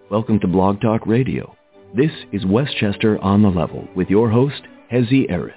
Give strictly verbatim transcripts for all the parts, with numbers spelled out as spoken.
Welcome to Blog Talk Radio. This is Westchester on the Level with your host, Hezi Eris.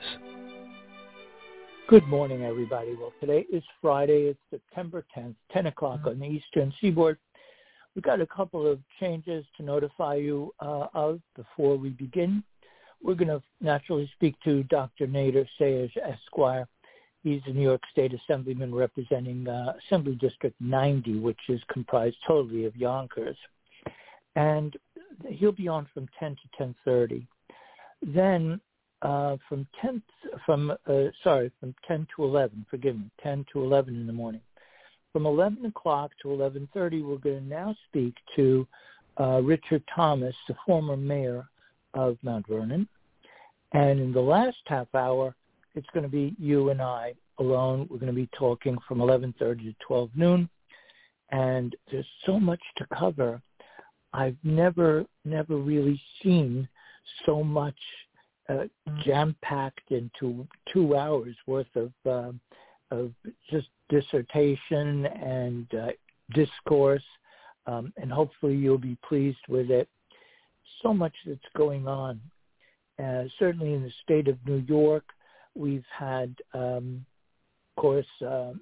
Good morning, everybody. Well, today is Friday. It's September tenth, ten o'clock on the Eastern Seaboard. We've got a couple of changes to notify you uh, of before we begin. We're going to naturally speak to Doctor Nader Sayegh, Esquire. He's a New York State Assemblyman representing uh, Assembly District ninety, which is comprised totally of Yonkers. And he'll be on from ten to ten thirty. Then uh, from ten from uh, sorry from ten to eleven. Forgive me, ten to eleven in the morning. From eleven o'clock to eleven thirty, we're going to now speak to uh, Richard Thomas, the former mayor of Mount Vernon. And in the last half hour, it's going to be you and I alone. We're going to be talking from eleven thirty to twelve noon. And there's so much to cover. I've never, never really seen so much uh, jam-packed into two hours worth of uh, of just dissertation and uh, discourse, um, and hopefully you'll be pleased with it. So much that's going on. Uh, certainly in the state of New York, we've had, um, of course, uh,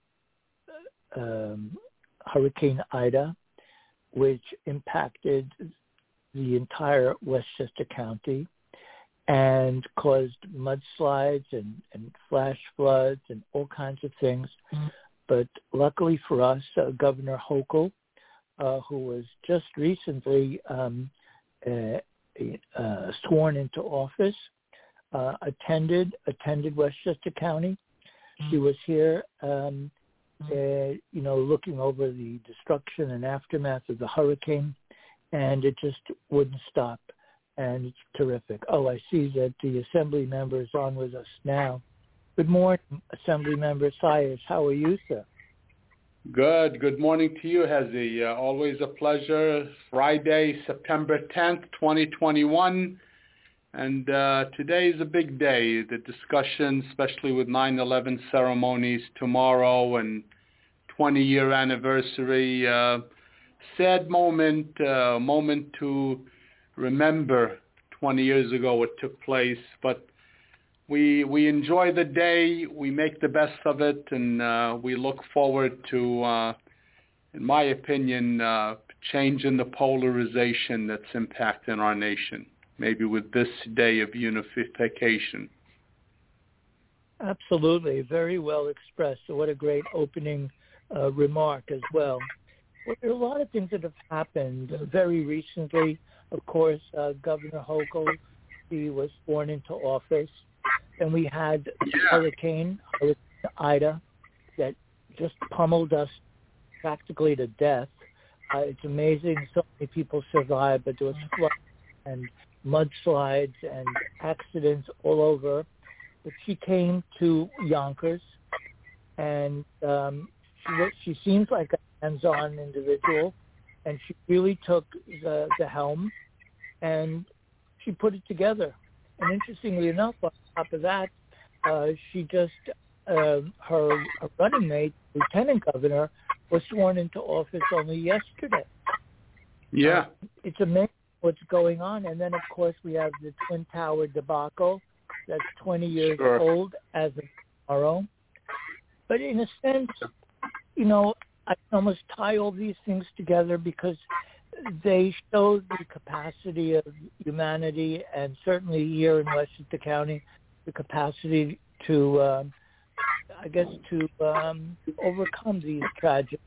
um, Hurricane Ida, which impacted the entire Westchester County and caused mudslides and, and flash floods and all kinds of things. Mm-hmm. But luckily for us, uh, Governor Hochul, uh, who was just recently um, uh, uh, sworn into office, uh, attended attended Westchester County. Mm-hmm. She was here, um, uh, you know, looking over the destruction and aftermath of the hurricane, and it just wouldn't stop. And it's terrific. Oh, I see that the Assembly member is on with us now. Good morning, Assembly Member Sayegh. How are you, sir? Good. Good morning to you, Hezi. Uh, always a pleasure. Friday, September tenth, twenty twenty-one. And uh, today is a big day. The discussion, especially with nine eleven ceremonies tomorrow and twenty-year anniversary. Uh, sad moment, uh, moment to remember twenty years ago what took place. But we we enjoy the day. We make the best of it, and uh, we look forward to, uh, in my opinion, uh, changing the polarization that's impacting our nation. Maybe with this day of unification. Absolutely. Very well expressed. So what a great opening uh, remark as well. Well, there are a lot of things that have happened very recently. Of course, uh, Governor Hochul, he was sworn into office. And we had yeah. Hurricane, Hurricane Ida, that just pummeled us practically to death. Uh, it's amazing so many people survived, but there was floods and mudslides and accidents all over. But she came to Yonkers, and um, she, she seems like a hands-on individual, and she really took the, the helm, and she put it together. And interestingly enough, on top of that, uh, she just, uh, her, her running mate, Lieutenant Governor, was sworn into office only yesterday. Yeah. Uh, it's amazing what's going on. And then, of course, we have the Twin Tower debacle that's twenty years sure. old as of tomorrow. But in a sense, you know, I can almost tie all these things together because they show the capacity of humanity, and certainly here in Westchester County, the capacity to, um, I guess, to um, overcome these tragedies.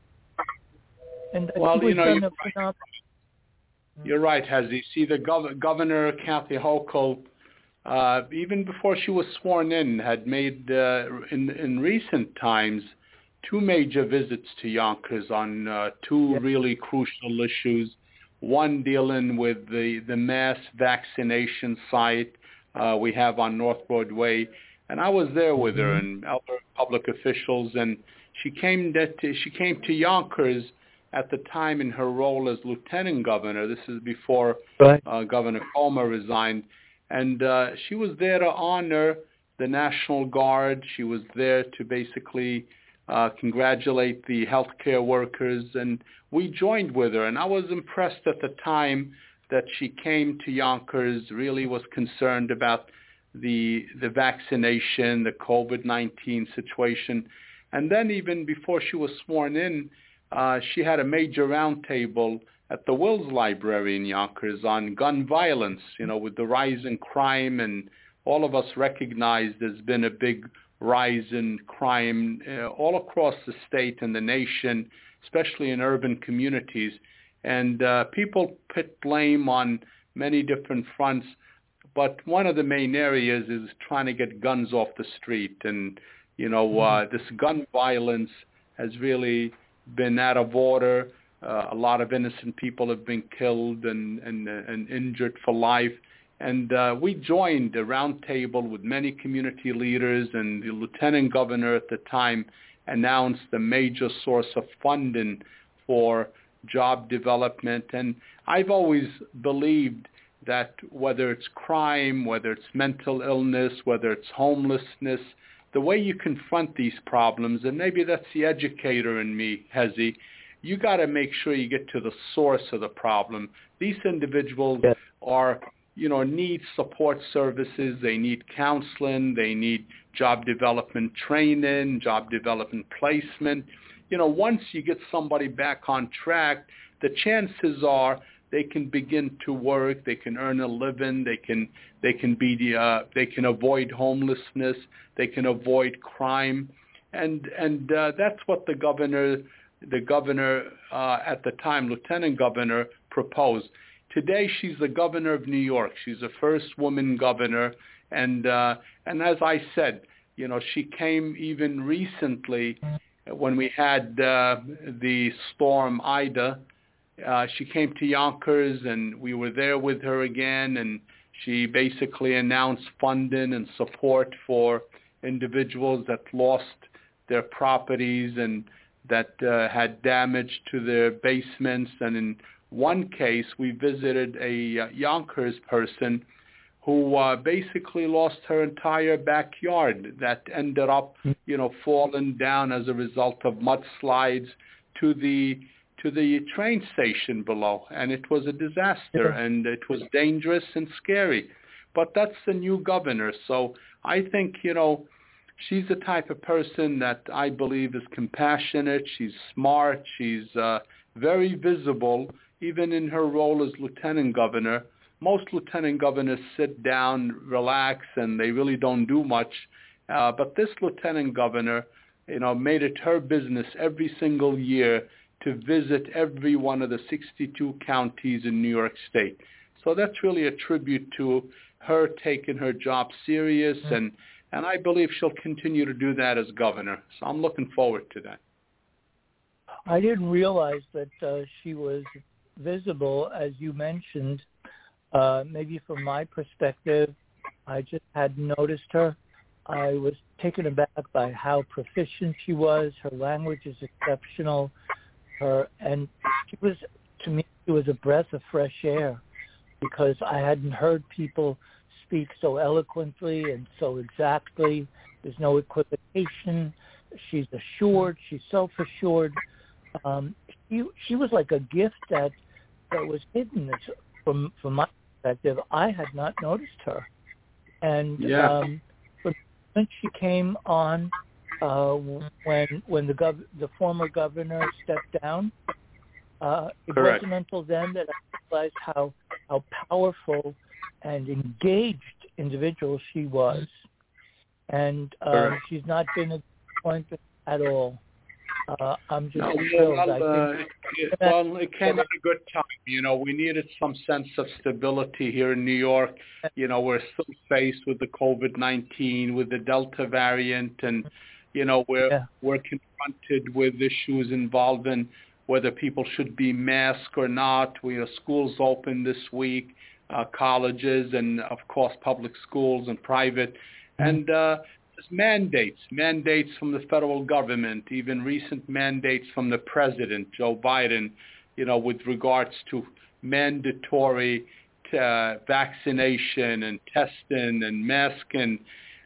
And I well, think you we've know, done you're, a phenomenal. You're right, Hezi. See, the gov- Governor Kathy Hochul, uh, even before she was sworn in, had made uh, in in recent times two major visits to Yonkers on uh, two Yeah. really crucial issues. One dealing with the, the mass vaccination site uh, we have on North Broadway, and I was there with Mm-hmm. her and other public officials, and she came that she came to Yonkers at the time in her role as lieutenant governor. This is before Right. uh, Governor Comer resigned, and uh, she was there to honor the National Guard. She was there to basically uh, congratulate the healthcare workers. And we joined with her. And I was impressed at the time that she came to Yonkers, really was concerned about the the vaccination, the COVID nineteen situation. And then even before she was sworn in, uh, she had a major roundtable at the Wills Library in Yonkers on gun violence, you know, with the rise in crime. And all of us recognize there's been a big rise in crime uh, all across the state and the nation, especially in urban communities. And uh, people put blame on many different fronts, but one of the main areas is trying to get guns off the street. And, you know, uh, this gun violence has really been out of order. Uh, a lot of innocent people have been killed and, and, and injured for life. And uh, we joined a roundtable with many community leaders, and the lieutenant governor at the time announced a major source of funding for job development. And I've always believed that whether it's crime, whether it's mental illness, whether it's homelessness, the way you confront these problems, and maybe that's the educator in me, Hezi, you got to make sure you get to the source of the problem. These individuals yes. are, you know, need support services. They need counseling. They need job development training, job development placement. You know, once you get somebody back on track, the chances are they can begin to work. They can earn a living. They can they can be the uh, they can avoid homelessness. They can avoid crime, and and uh, that's what the governor. The governor uh, at the time, Lieutenant Governor, proposed. Today, she's the governor of New York. She's the first woman governor, and uh, and as I said, you know, she came even recently when we had uh, the storm Ida. Uh, she came to Yonkers, and we were there with her again, and she basically announced funding and support for individuals that lost their properties and that uh, had damage to their basements. And in one case, we visited a uh, Yonkers person who uh, basically lost her entire backyard that ended up, you know, falling down as a result of mudslides to the to the train station below. And it was a disaster, and it was dangerous and scary. But that's the new governor. So I think, you know, she's the type of person that I believe is compassionate. She's smart. She's uh, very visible, even in her role as lieutenant governor. Most lieutenant governors sit down, relax, and they really don't do much. Uh, but this lieutenant governor, you know, made it her business every single year to visit every one of the sixty-two counties in New York State. So that's really a tribute to her taking her job serious, mm-hmm. and And I believe she'll continue to do that as governor. So I'm looking forward to that. I didn't realize that uh, she was visible, as you mentioned. Uh, maybe from my perspective, I just hadn't noticed her. I was taken aback by how proficient she was. Her language is exceptional. Her and she was, to me, she was a breath of fresh air, because I hadn't heard people speak so eloquently and so exactly. There's no equivocation. She's assured. She's self-assured. Um, she she was like a gift that that was hidden. From from my perspective, I had not noticed her. And yeah. um, when she came on, uh, when when the gov- the former governor stepped down, uh, it Correct. wasn't until then that I realized how how powerful and engaged individual she was. And uh, she's not been a disappointment at all. Uh, I'm just no, thrilled. well, I uh, think it, well, it came at a good time. You know, we needed some sense of stability here in New York. You know, we're still faced with the COVID nineteen, with the Delta variant, and, you know, we're, yeah. we're confronted with issues involving whether people should be masked or not. We have schools open this week, uh, colleges, and, of course, public schools and private. And uh, there's mandates, mandates from the federal government, even recent mandates from the president, Joe Biden, you know, with regards to mandatory uh, vaccination and testing and masking.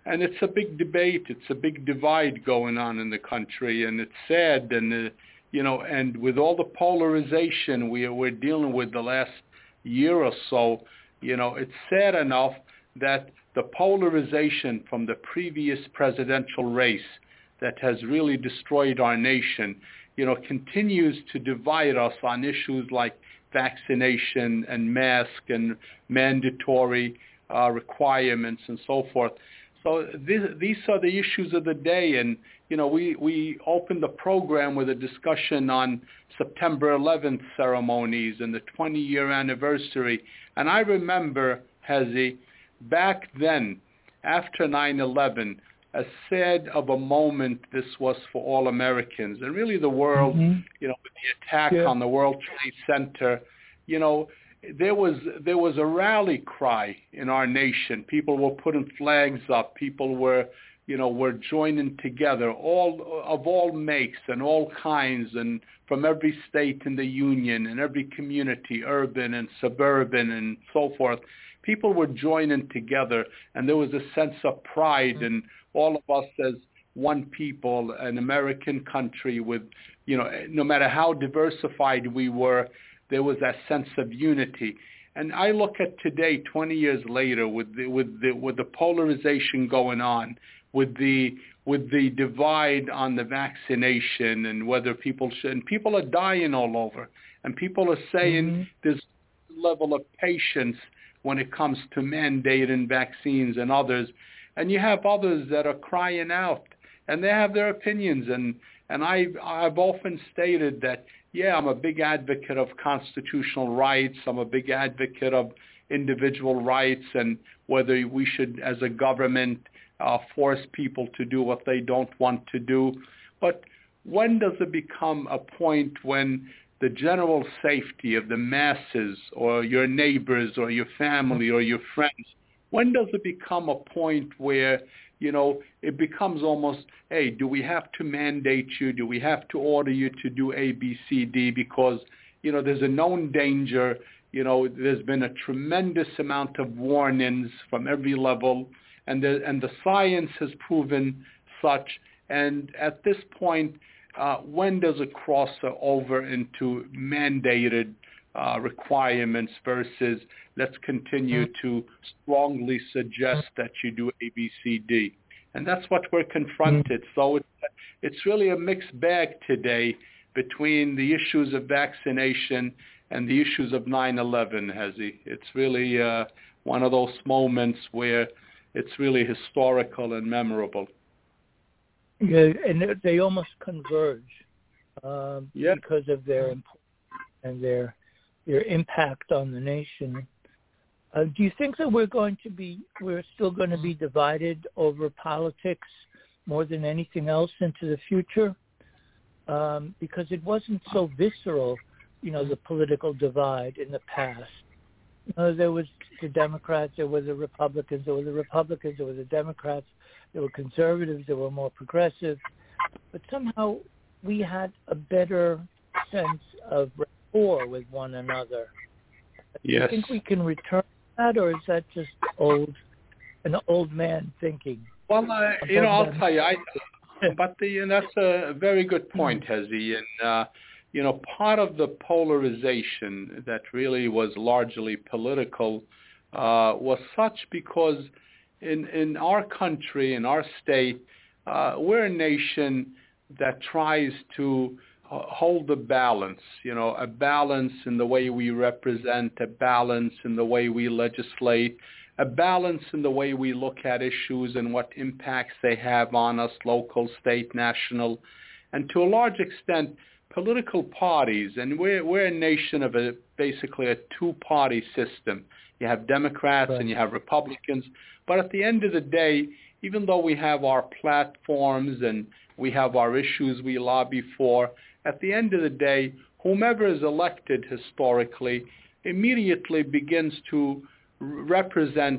and it's a big debate. It's a big divide going on in the country, and it's sad. And uh, you know, and with all the polarization we we're dealing with the last year or so, you know, it's sad enough that the polarization from the previous presidential race that has really destroyed our nation, you know, continues to divide us on issues like vaccination and mask and mandatory uh, requirements and so forth. So these, these are the issues of the day. And, you know, we, we opened the program with a discussion on September eleventh ceremonies and the twenty-year anniversary. And I remember, Hezi, back then, after nine eleven, as sad of a moment this was for all Americans and really the world, mm-hmm. you know, with the attack yeah. on the World Trade Center, you know, there was there was a rally cry in our nation. People were putting flags up. People were, you know, were joining together, all of all makes and all kinds, and from every state in the union and every community, urban and suburban and so forth. People were joining together, and there was a sense of pride mm-hmm. in all of us as one people, an American country with, you know, no matter how diversified we were, there was that sense of unity. And I look at today, twenty years later, with the, with the, with the polarization going on, with the with the divide on the vaccination and whether people should, and people are dying all over, and people are saying mm-hmm. there's a level of patience when it comes to mandating vaccines and others. And you have others that are crying out, and they have their opinions. And, and I've, I've often stated that, yeah, I'm a big advocate of constitutional rights. I'm a big advocate of individual rights and whether we should, as a government, uh, force people to do what they don't want to do. But when does it become a point when the general safety of the masses or your neighbors or your family or your friends, when does it become a point where, you know, it becomes almost, hey, do we have to mandate you? Do we have to order you to do A, B, C, D? Because, you know, there's a known danger. You know, there's been a tremendous amount of warnings from every level, and the, and the science has proven such. And at this point, uh, when does it cross over into mandated Uh, requirements versus let's continue to strongly suggest that you do A, B, C, D. And that's what we're confronted. So it's, it's really a mixed bag today between the issues of vaccination and the issues of nine eleven, Hezi. It's really uh, one of those moments where it's really historical and memorable. Yeah, and they almost converge um, yeah. because of their importance and their their impact on the nation. Uh, do you think that we're going to be, we're still going to be divided over politics more than anything else into the future? Um, because it wasn't so visceral, you know, the political divide in the past. You know, there was the Democrats, there were the Republicans, there were the Republicans, there were the Democrats, there were conservatives, there were more progressive. But somehow we had a better sense of rapport with one another. Yes. Do you think we can return to that, or is that just old, an old man thinking? Well, uh, you know, I'll tell you, I, but the, and that's a very good point, Hezi. And, uh, you know, part of the polarization that really was largely political uh, was such because in, in our country, in our state, uh, we're a nation that tries to hold a balance, you know, a balance in the way we represent, a balance in the way we legislate, a balance in the way we look at issues and what impacts they have on us, local, state, national, and to a large extent, political parties. And we're, we're a nation of a basically a two-party system. You have Democrats right. and you have Republicans. But at the end of the day, even though we have our platforms and we have our issues we lobby for, at the end of the day, whomever is elected historically immediately begins to represent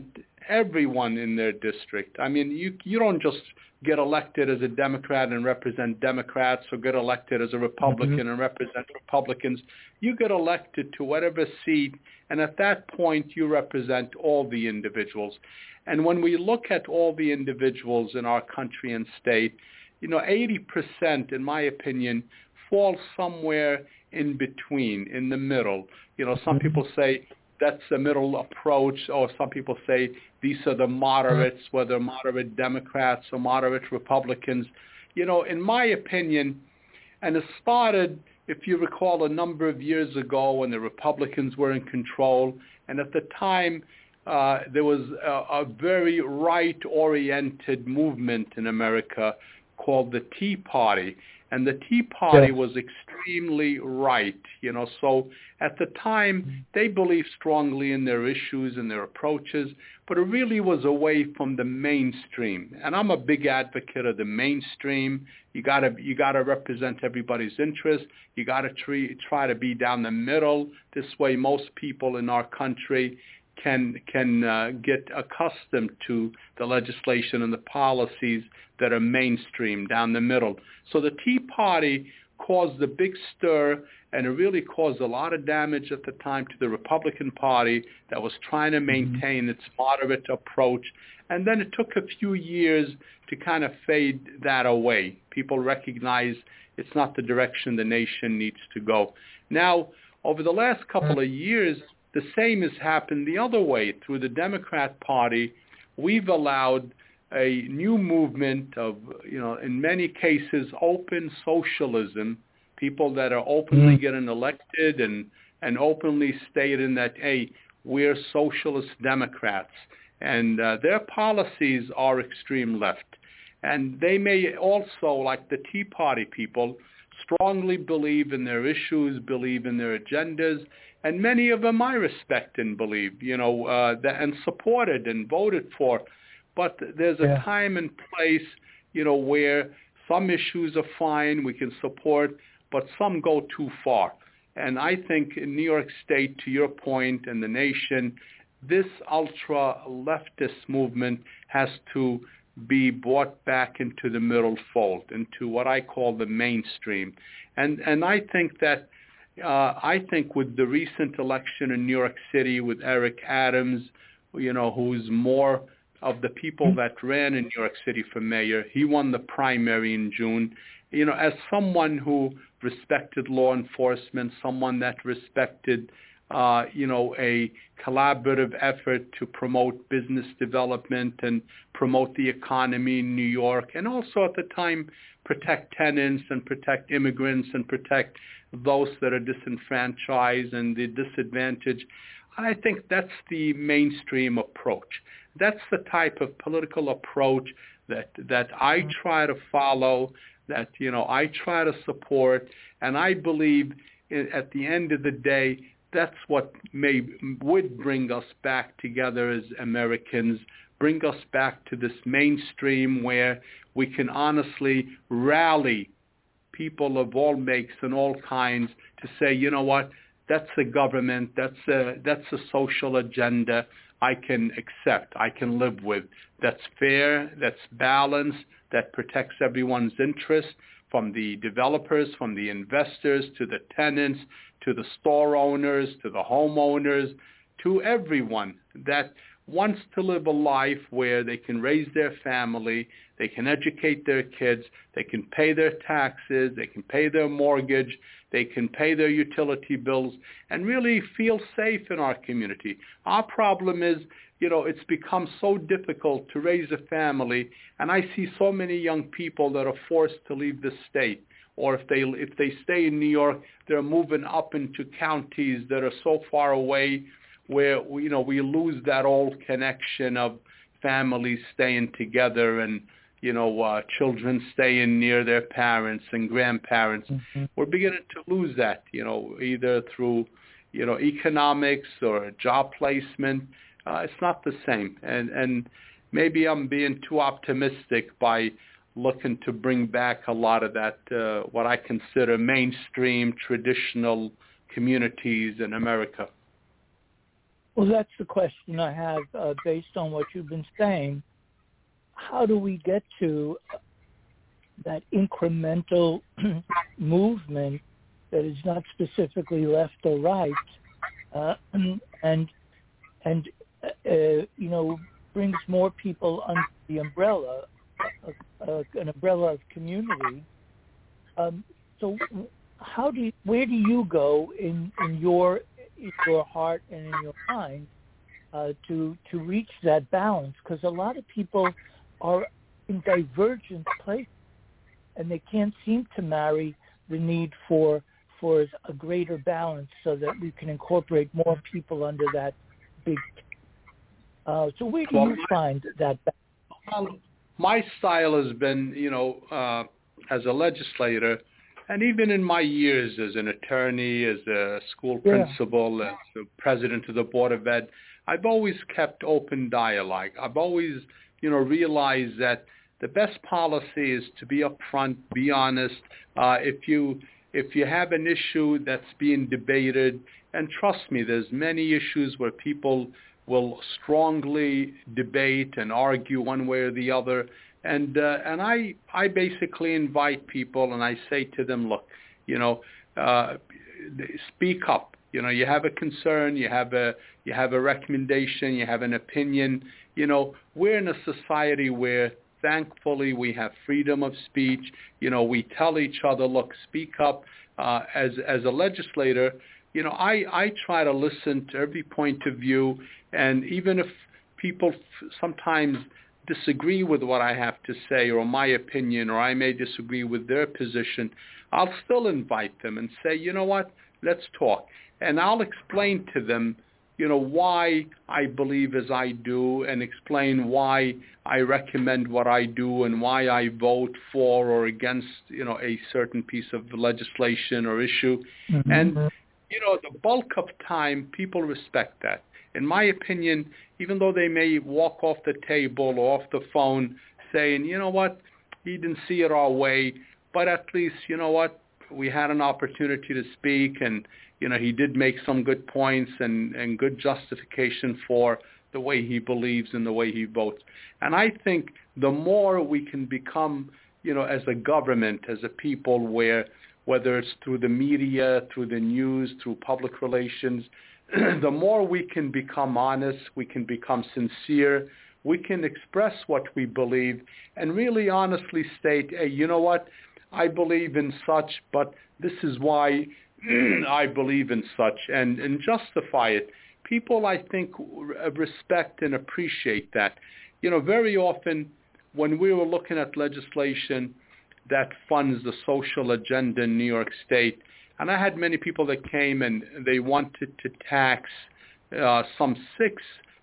everyone in their district. I mean, you you don't just get elected as a Democrat and represent Democrats, or get elected as a Republican mm-hmm. and represent Republicans. You get elected to whatever seat, and at that point you represent all the individuals. And when we look at all the individuals in our country and state, you know, eighty percent, in my opinion, fall somewhere in between, in the middle. You know, some people say that's the middle approach, or some people say these are the moderates, whether moderate Democrats or moderate Republicans. You know, in my opinion, and it started, if you recall, a number of years ago when the Republicans were in control, and at the time uh, there was a, a very right-oriented movement in America called the Tea Party. And the Tea Party was extremely right, you know. So at the time, they believed strongly in their issues and their approaches, but it really was away from the mainstream. And I'm a big advocate of the mainstream. You gotta you gotta represent everybody's interest. You gotta try try to be down the middle. This way, most people in our country can can uh, get accustomed to the legislation and the policies that are mainstream, down the middle. So the Tea Party caused a big stir, and it really caused a lot of damage at the time to the Republican Party that was trying to maintain its moderate approach. And then it took a few years to kind of fade that away. People recognize it's not the direction the nation needs to go. Now, over the last couple of years, the same has happened the other way. Through the Democrat Party, we've allowed a new movement of, you know, in many cases, open socialism, people that are openly getting elected and, and openly stating that, hey, we're socialist Democrats. And uh, their policies are extreme left. And they may also, like the Tea Party people, strongly believe in their issues, believe in their agendas, and many of them I respect and believe, you know, uh, that, and supported and voted for. But there's a yeah. time and place, you know, where some issues are fine, we can support, but some go too far. And I think in New York State, to your point, and the nation, this ultra-leftist movement has to be brought back into the middle fold, into what I call the mainstream. And and I think that, uh, I think with the recent election in New York City with Eric Adams, you know, who's more of the people that ran in New York City for mayor, he won the primary in June. You know, as someone who respected law enforcement, someone that respected, uh, you know, a collaborative effort to promote business development and promote the economy in New York, and also at the time protect tenants and protect immigrants and protect those that are disenfranchised and the disadvantaged. I think that's the mainstream approach. That's the type of political approach that that I try to follow, that, you know, I try to support, and I believe at the end of the day, that's what may would bring us back together as Americans, bring us back to this mainstream where we can honestly rally people of all makes and all kinds to say, you know what, that's a government, that's a that's a social agenda I can accept, I can live with, that's fair, that's balanced, that protects everyone's interest, from the developers, from the investors, to the tenants, to the store owners, to the homeowners, to everyone that wants to live a life where they can raise their family, they can educate their kids, they can pay their taxes, they can pay their mortgage, they can pay their utility bills, and really feel safe in our community. Our problem is, you know, it's become so difficult to raise a family, and I see so many young people that are forced to leave the state. Or if they if they stay in New York, they're moving up into counties that are so far away where, you know, we lose that old connection of families staying together and, you know, uh, children staying near their parents and grandparents. Mm-hmm. We're beginning to lose that, you know, either through, you know, economics or job placement. Uh, it's not the same. And, and maybe I'm being too optimistic by looking to bring back a lot of that, uh, what I consider mainstream traditional communities in America. Well, that's the question I have uh, based on what you've been saying. How do we get to that incremental movement that is not specifically left or right, uh, and and uh, you know brings more people under the umbrella, uh, uh, an umbrella of community? Um, so, how do you, where do you go in, in your in your heart and in your mind uh, to to reach that balance? Because a lot of people are in divergent places, and they can't seem to marry the need for for a greater balance, so that we can incorporate more people under that big. Uh, so where do well, you find that balance? Well, my style has been, you know, uh, as a legislator, and even in my years as an attorney, as a school Yeah. principal, as the president of the Board of Ed, I've always kept open dialogue. I've always, you know, realized that the best policy is to be upfront, be honest. Uh, if you if you have an issue that's being debated, and trust me, there's many issues where people will strongly debate and argue one way or the other. And uh, and I I basically invite people and I say to them, look, you know, uh, speak up. You know, you have a concern, you have a you have a recommendation, you have an opinion. You know, we're in a society where thankfully we have freedom of speech. You know, we tell each other, look, speak up. Uh, as as a legislator, you know, I I try to listen to every point of view, and even if people f- sometimes disagree with what I have to say or my opinion, or I may disagree with their position, I'll still invite them and say, you know what, let's talk. And I'll explain to them, you know, why I believe as I do, and explain why I recommend what I do and why I vote for or against, you know, a certain piece of legislation or issue. Mm-hmm. And, you know, the bulk of time, people respect that. In my opinion, even though they may walk off the table or off the phone saying, you know what, he didn't see it our way, but at least, you know what, we had an opportunity to speak, and, you know, he did make some good points and, and good justification for the way he believes and the way he votes. And I think the more we can become, you know, as a government, as a people, where whether it's through the media, through the news, through public relations, the more we can become honest, we can become sincere, we can express what we believe and really honestly state, hey, you know what, I believe in such, but this is why I believe in such, and, and justify it. People, I think, respect and appreciate that. You know, very often when we were looking at legislation that funds the social agenda in New York State, and I had many people that came and they wanted to tax uh, some six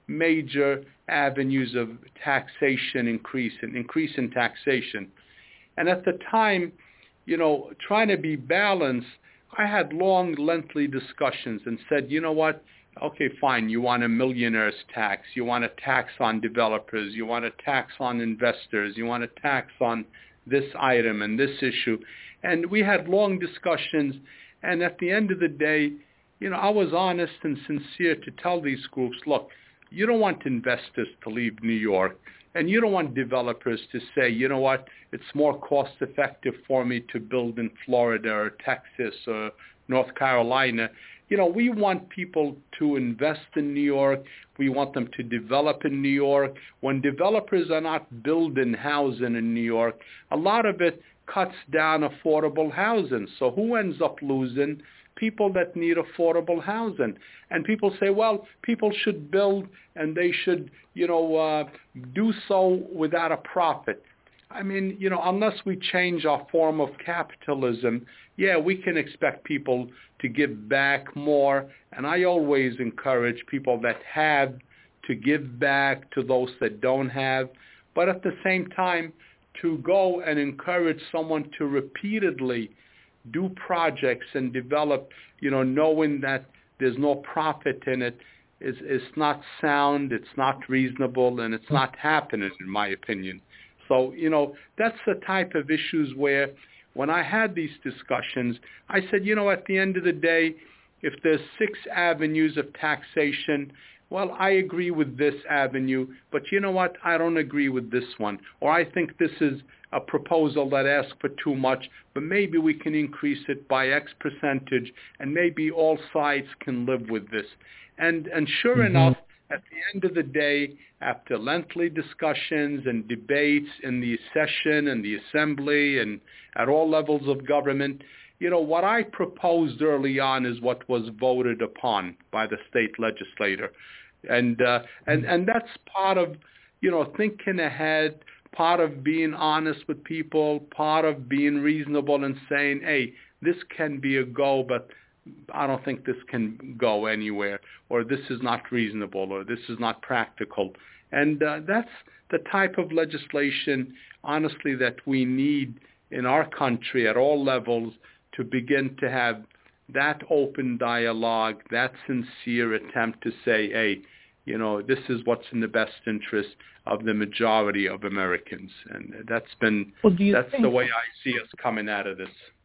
major avenues of taxation increase and increase in taxation. And at the time, you know, trying to be balanced, I had long, lengthy discussions and said, you know what, okay, fine, you want a millionaire's tax, you want a tax on developers, you want a tax on investors, you want a tax on this item and this issue. And we had long discussions, and at the end of the day, you know, I was honest and sincere to tell these groups, look, you don't want investors to leave New York, and you don't want developers to say, you know what, it's more cost effective for me to build in Florida or Texas or North Carolina. You know, we want people to invest in New York. We want them to develop in New York. When developers are not building housing in New York, a lot of it cuts down affordable housing. So who ends up losing? People that need affordable housing. And people say, well, people should build and they should, you know, uh, do so without a profit. I mean, you know, unless we change our form of capitalism, yeah, we can expect people to give back more. And I always encourage people that have to give back to those that don't have. But at the same time, to go and encourage someone to repeatedly do projects and develop, you know, knowing that there's no profit in it, is is not sound, it's not reasonable, and it's not happening, in my opinion. So, you know, that's the type of issues where when I had these discussions, I said, you know, at the end of the day, if there's six avenues of taxation, well, I agree with this avenue, but you know what? I don't agree with this one. Or I think this is a proposal that asks for too much, but maybe we can increase it by X percentage, and maybe all sides can live with this. And, and sure mm-hmm. enough, at the end of the day, after lengthy discussions and debates in the session and the assembly and at all levels of government, you know, what I proposed early on is what was voted upon by the state legislator. And, uh, and, and that's part of, you know, thinking ahead, part of being honest with people, part of being reasonable and saying, hey, this can be a go, but I don't think this can go anywhere, or this is not reasonable, or this is not practical. And uh, that's the type of legislation, honestly, that we need in our country at all levels to begin to have that open dialogue, that sincere attempt to say, hey, you know, this is what's in the best interest of the majority of Americans. And that's been, well, that's think, the way I see us coming out of this.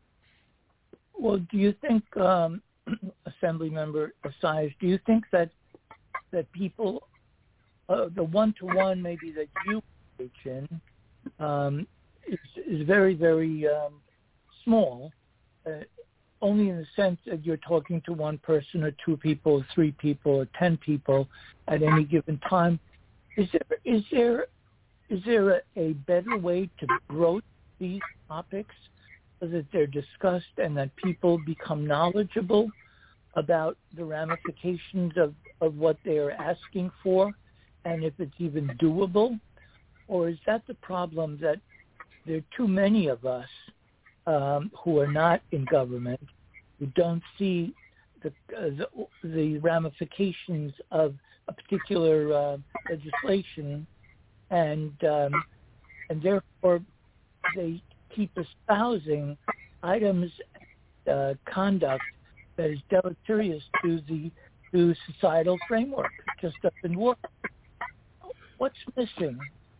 Well, do you think, um, Assemblymember Assayas, do you think that that people, uh, the one-to-one maybe that you engage in um, is, is very, very um, small, uh, only in the sense that you're talking to one person or two people or three people or ten people at any given time? Is there is there is there a, a better way to broach these topics so that they're discussed and that people become knowledgeable about the ramifications of, of what they are asking for and if it's even doable? Or is that the problem, that there are too many of us um, who are not in government, who don't see the, uh, the, the ramifications of a particular uh, legislation, and um, and therefore they keep espousing items, uh, conduct that is deleterious to the to societal framework. It just doesn't work. What's missing?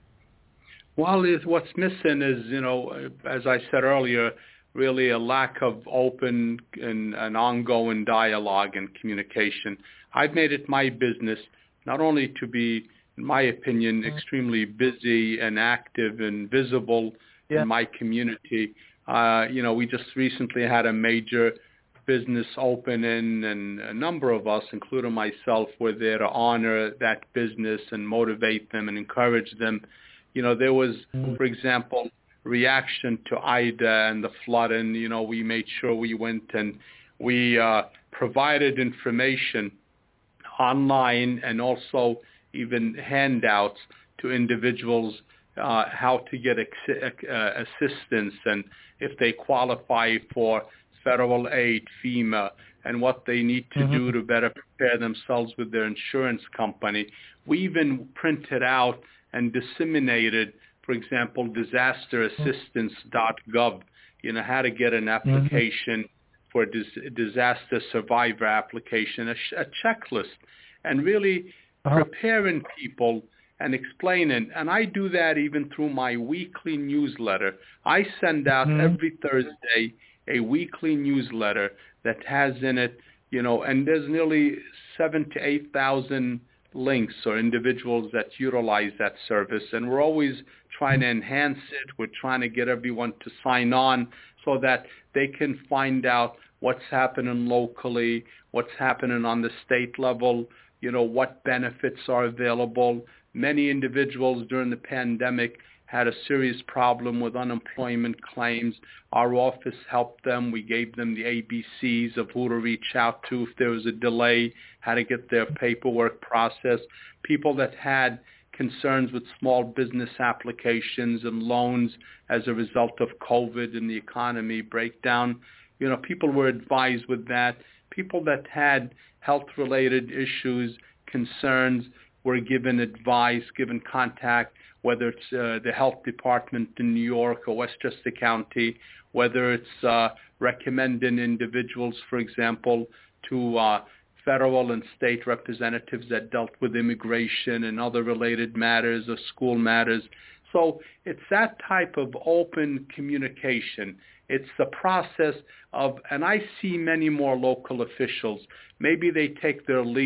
Well, what's missing is, you know, as I said earlier, really a lack of open and, and ongoing dialogue and communication. I've made it my business not only to be, in my opinion, extremely busy and active and visible yeah. in my community. Uh, you know, we just recently had a major business opening, and a number of us, including myself, were there to honor that business and motivate them and encourage them. You know, there was, for example, reaction to Ida and the flooding. You know, we made sure we went and we uh, provided information online and also even handouts to individuals uh, how to get ex- uh, assistance and if they qualify for federal aid, FEMA, and what they need to mm-hmm. do to better prepare themselves with their insurance company. We even printed out and disseminated, for example, disaster assistance dot gov, you know, how to get an application mm-hmm. for a dis- disaster survivor application, a, sh- a checklist, and really uh-huh. preparing people and explaining. And I do that even through my weekly newsletter. I send out mm-hmm. every Thursday a weekly newsletter that has in it, you know, and there's nearly seven to eight thousand links or individuals that utilize that service, and we're always trying to enhance it. We're trying to get everyone to sign on so that they can find out what's happening locally, what's happening on the state level, you know, what benefits are available. Many individuals during the pandemic had a serious problem with unemployment claims. Our office helped them. We gave them the A B Cs of who to reach out to if there was a delay, how to get their paperwork processed. People that had concerns with small business applications and loans as a result of COVID and the economy breakdown, you know, people were advised with that. People that had health-related issues, concerns, were given advice, given contact, whether it's uh, the health department in New York or Westchester County, whether it's uh, recommending individuals, for example, to uh, federal and state representatives that dealt with immigration and other related matters or school matters. So it's that type of open communication. It's the process of, and I see many more local officials, maybe they take their lead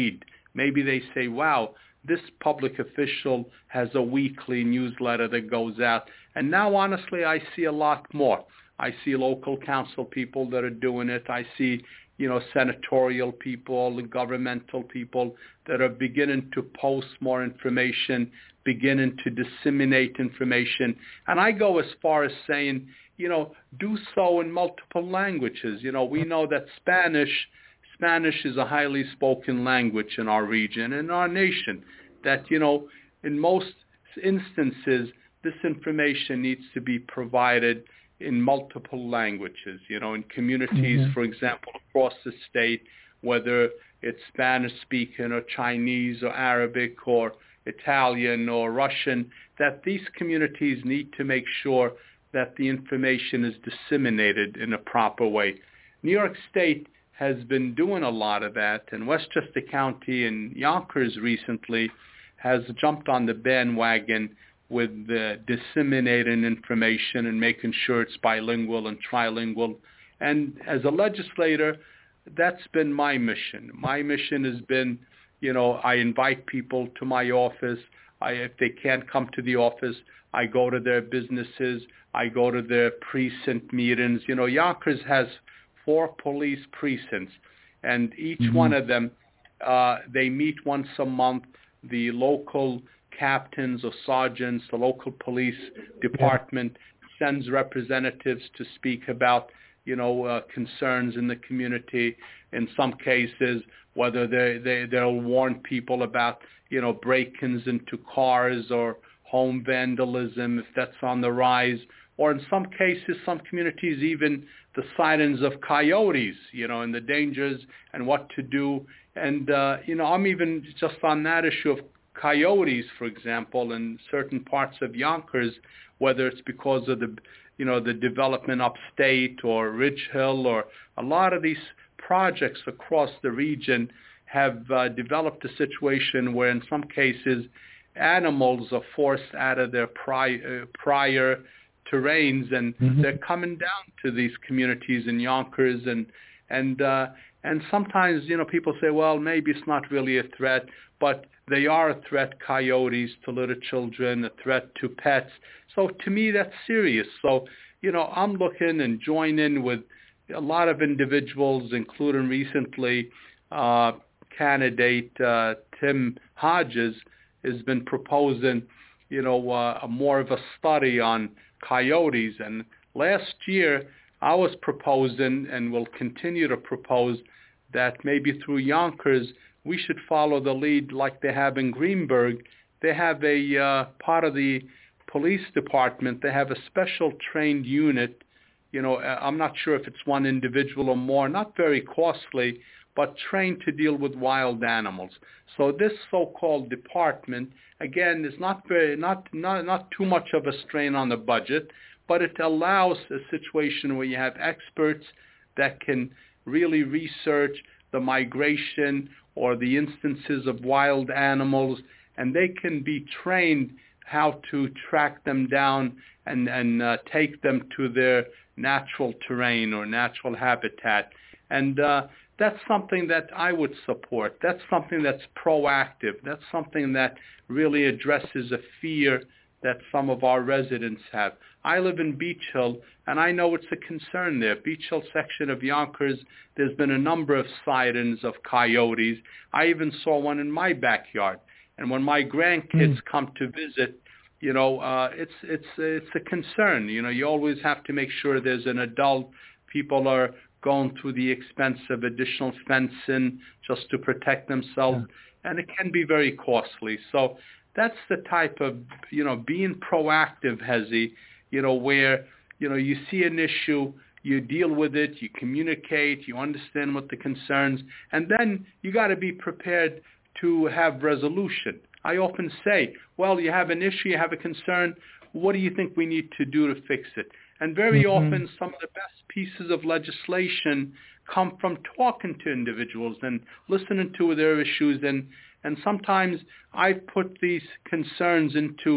maybe they say, wow, this public official has a weekly newsletter that goes out. And now, honestly, I see a lot more. I see local council people that are doing it. I see, you know, senatorial people, governmental people that are beginning to post more information, beginning to disseminate information. And I go as far as saying, you know, do so in multiple languages. You know, we know that Spanish Spanish is a highly spoken language in our region, in our nation, that, you know, in most instances, this information needs to be provided in multiple languages, you know, in communities, mm-hmm. for example, across the state, whether it's Spanish-speaking or Chinese or Arabic or Italian or Russian, that these communities need to make sure that the information is disseminated in a proper way. New York State has been doing a lot of that, and Westchester County and Yonkers recently has jumped on the bandwagon with uh, disseminating information and making sure it's bilingual and trilingual. And as a legislator, that's been my mission. My mission has been, you know, I invite people to my office. I, if they can't come to the office, I go to their businesses. I go to their precinct meetings. You know, Yonkers has four police precincts, and each mm-hmm. one of them, uh, they meet once a month. The local captains or sergeants, the local police department yeah. sends representatives to speak about, you know, uh, concerns in the community. In some cases, whether they, they, they'll warn people about, you know, break-ins into cars or home vandalism, if that's on the rise. Or in some cases, some communities, even the sightings of coyotes, you know, and the dangers and what to do. And, uh, you know, I'm even just on that issue of coyotes, for example, in certain parts of Yonkers, whether it's because of the, you know, the development upstate or Ridge Hill, or a lot of these projects across the region have uh, developed a situation where in some cases animals are forced out of their pri- uh, prior terrains, and mm-hmm. they're coming down to these communities in Yonkers, and and uh, and sometimes, you know, people say, well, maybe it's not really a threat, but they are a threat, coyotes, to little children, a threat to pets. So to me, that's serious. So, you know, I'm looking and joining with a lot of individuals, including recently uh, candidate uh, Tim Hodges has been proposing, you know, uh, a more of a study on coyotes. And last year, I was proposing and will continue to propose that maybe through Yonkers, we should follow the lead like they have in Greenburgh. They have a uh, part of the police department, they have a special trained unit. You know, I'm not sure if it's one individual or more, not very costly, but trained to deal with wild animals. So this so-called department, again, is not very, not, not, not too much of a strain on the budget, but it allows a situation where you have experts that can really research the migration or the instances of wild animals, and they can be trained how to track them down and, and uh, take them to their natural terrain or natural habitat. And uh, that's something that I would support. That's something that's proactive. That's something that really addresses a fear that some of our residents have. I live in Beach Hill, and I know it's a concern there. Beach Hill section of Yonkers, there's been a number of sightings of coyotes. I even saw one in my backyard. And when my grandkids mm. come to visit, you know, uh, it's it's it's a concern. You know, you always have to make sure there's an adult. People are going through the expense of additional fencing just to protect themselves, yeah. and it can be very costly. So that's the type of, you know, being proactive, Hezi, you know, where, you know, you see an issue, you deal with it, you communicate, you understand what the concerns, and then you got to be prepared to have resolution. I often say, well, you have an issue, you have a concern, what do you think we need to do to fix it? And very mm-hmm. often some of the best pieces of legislation come from talking to individuals and listening to their issues. And, and sometimes I put these concerns into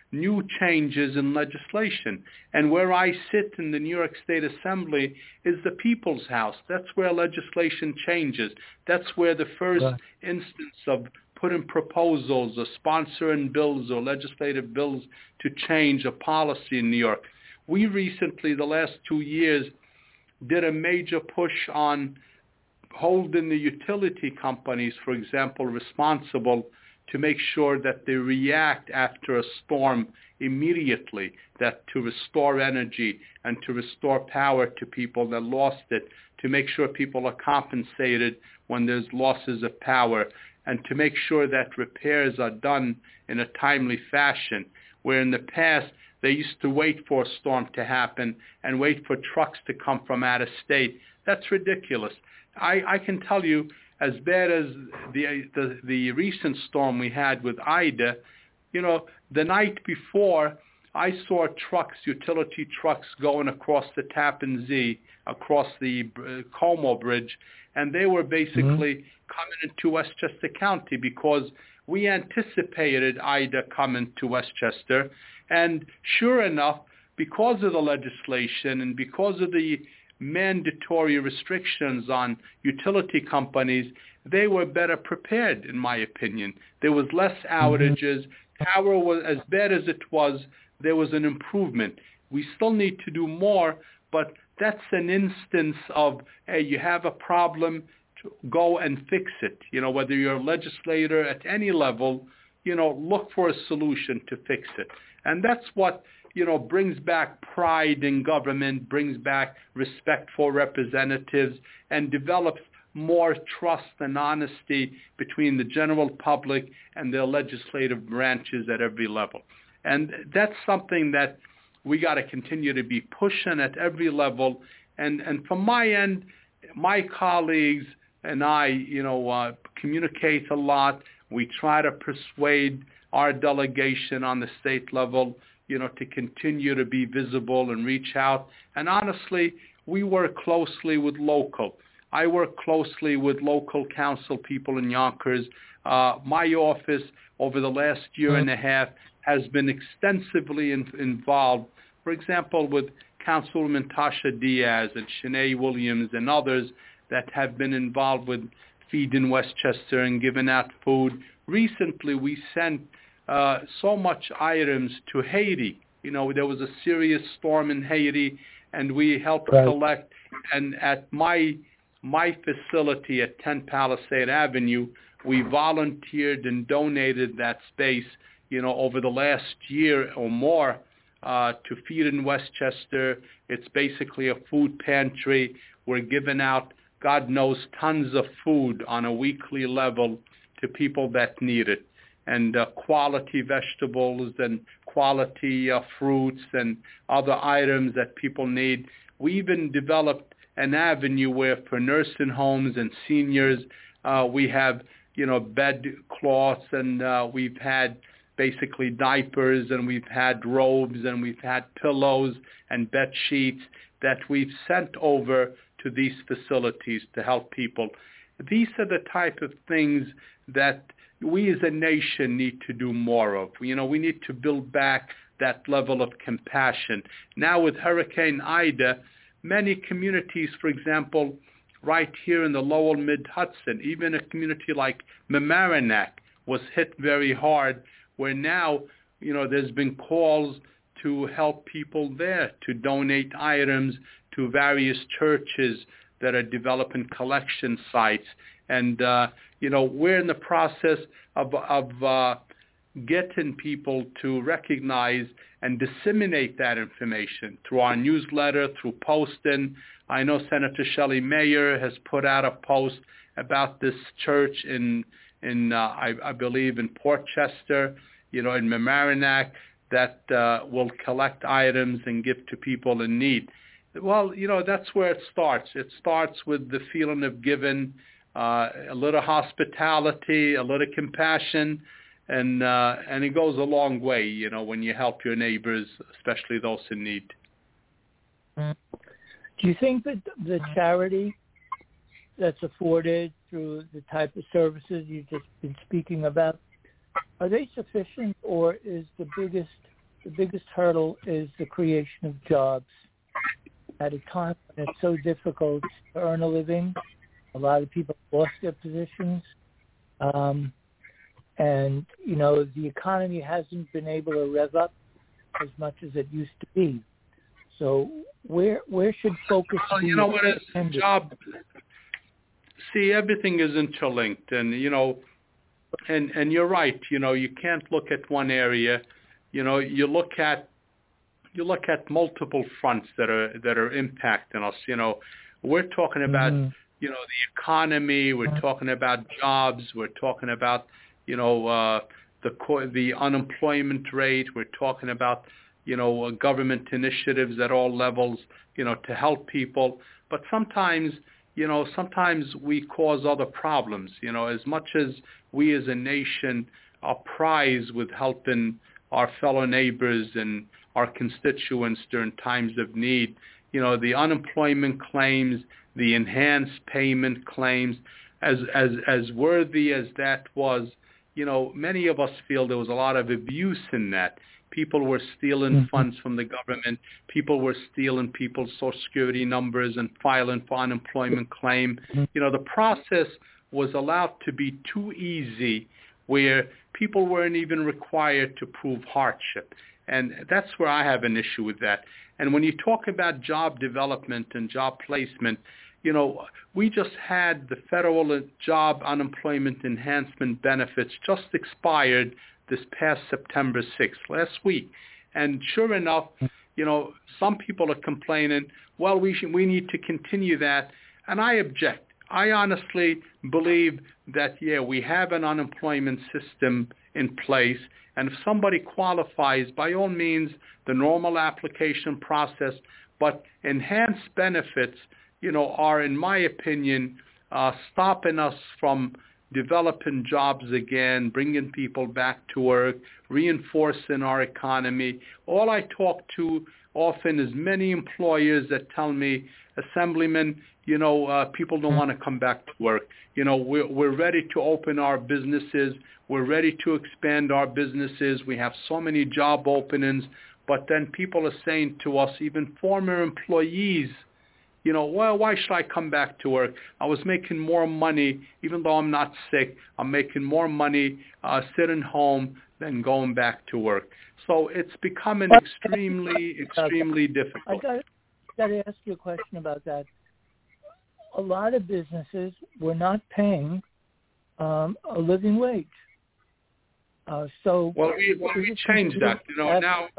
new changes in legislation. And where I sit in the New York State Assembly is the People's House. That's where legislation changes. That's where the first right. instance of putting proposals or sponsoring bills or legislative bills to change a policy in New York. We recently, the last two years, did a major push on holding the utility companies, for example, responsible to make sure that they react after a storm immediately, that to restore energy and to restore power to people that lost it, to make sure people are compensated when there's losses of power, and to make sure that repairs are done in a timely fashion, where in the past they used to wait for a storm to happen and wait for trucks to come from out of state. That's ridiculous. I, I can tell you, as bad as the, the the recent storm we had with Ida, you know, the night before, I saw trucks, utility trucks, going across the Tappan Zee, across the uh, Como Bridge, and they were basically mm-hmm. coming into Westchester County because we anticipated Ida coming to Westchester. And sure enough, because of the legislation and because of the mandatory restrictions on utility companies, they were better prepared, in my opinion. There was less outages. Power was, as bad as it was, there was an improvement. We still need to do more, but that's an instance of, hey, you have a problem, go and fix it. You know, whether you're a legislator at any level, you know, look for a solution to fix it. And that's what, you know, brings back pride in government, brings back respect for representatives, and develops more trust and honesty between the general public and their legislative branches at every level. And that's something that we got to continue to be pushing at every level. And, and from my end, my colleagues and I, you know, uh, communicate a lot. We try to persuade our delegation on the state level, you know, to continue to be visible and reach out. And honestly, we work closely with local. I work closely with local council people in Yonkers. Uh, my office over the last year and a half has been extensively in, involved, for example, with Councilwoman Tasha Diaz and Shanae Williams and others that have been involved with Feeding Westchester and giving out food. Recently, we sent uh, so much items to Haiti. You know, there was a serious storm in Haiti, and we helped right. collect. And at my my facility at ten Palisade Avenue, we volunteered and donated that space, you know, over the last year or more uh, to Feeding Westchester. It's basically a food pantry. We're giving out, God knows, tons of food on a weekly level to people that need it, and uh, quality vegetables and quality uh, fruits and other items that people need. We even developed an avenue where for nursing homes and seniors, uh, we have, you know, bed cloths, and uh, we've had basically diapers, and we've had robes, and we've had pillows and bed sheets that we've sent over to these facilities to help people. These are the type of things that we as a nation need to do more of. You know, we need to build back that level of compassion. Now with Hurricane Ida, many communities, for example, right here in the Lowell Mid-Hudson, even a community like Mamaroneck was hit very hard, where now, you know, there's been calls to help people there, to donate items to various churches that are developing collection sites. And, uh, you know, we're in the process of, of uh, getting people to recognize and disseminate that information through our newsletter, through posting. I know Senator Shelley Mayer has put out a post about this church in, in uh, I, I believe, in Port Chester, you know, in Mamaroneck, that uh, will collect items and give to people in need. Well, you know, that's where it starts. It starts with the feeling of giving, uh, a little hospitality, a little compassion, and uh, and it goes a long way, you know, when you help your neighbors, especially those in need. Do you think that the charity that's afforded through the type of services you've just been speaking about, are they sufficient, or is the biggest the biggest hurdle is the creation of jobs. At a time when it's so difficult to earn a living, a lot of people lost their positions. Um, and, you know, the economy hasn't been able to rev up as much as it used to be. So where where should focus well, be? You know what is job? See, everything is interlinked, and you know, and and you're right. You know, you can't look at one area. You know, you look at you look at multiple fronts that are that are impacting us. You know, we're talking about mm-hmm. you know the economy. We're mm-hmm. talking about jobs. We're talking about you know uh, the co- the unemployment rate. We're talking about you know, uh, government initiatives at all levels, you know, to help people. But sometimes, you know, sometimes we cause other problems. You know, as much as we as a nation are prized with helping our fellow neighbors and our constituents during times of need, you know, the unemployment claims, the enhanced payment claims, as as as worthy as that was, you know, many of us feel there was a lot of abuse in that. People were stealing mm-hmm. funds from the government. People were stealing people's Social Security numbers and filing for unemployment claim. Mm-hmm. You know, the process was allowed to be too easy where people weren't even required to prove hardship. And that's where I have an issue with that. And when you talk about job development and job placement, you know, we just had the federal job unemployment enhancement benefits just expired this past September sixth, last week. And sure enough, you know, some people are complaining, well, we should, we need to continue that. And I object. I honestly believe that, yeah, we have an unemployment system in place. And if somebody qualifies, by all means, the normal application process, but enhanced benefits, you know, are, in my opinion, uh, stopping us from developing jobs again, bringing people back to work, reinforcing our economy. All I talk to often is many employers that tell me, Assemblyman, you know, uh, people don't want to come back to work. You know, we're, we're ready to open our businesses. We're ready to expand our businesses. We have so many job openings. But then people are saying to us, even former employees, you know, well, why should I come back to work? I was making more money, even though I'm not sick. I'm making more money uh, sitting home than going back to work. So it's becoming extremely, extremely difficult. I got, got to ask you a question about that. A lot of businesses were not paying um, a living wage. Uh, so well, we, well, we changed that. You know, now.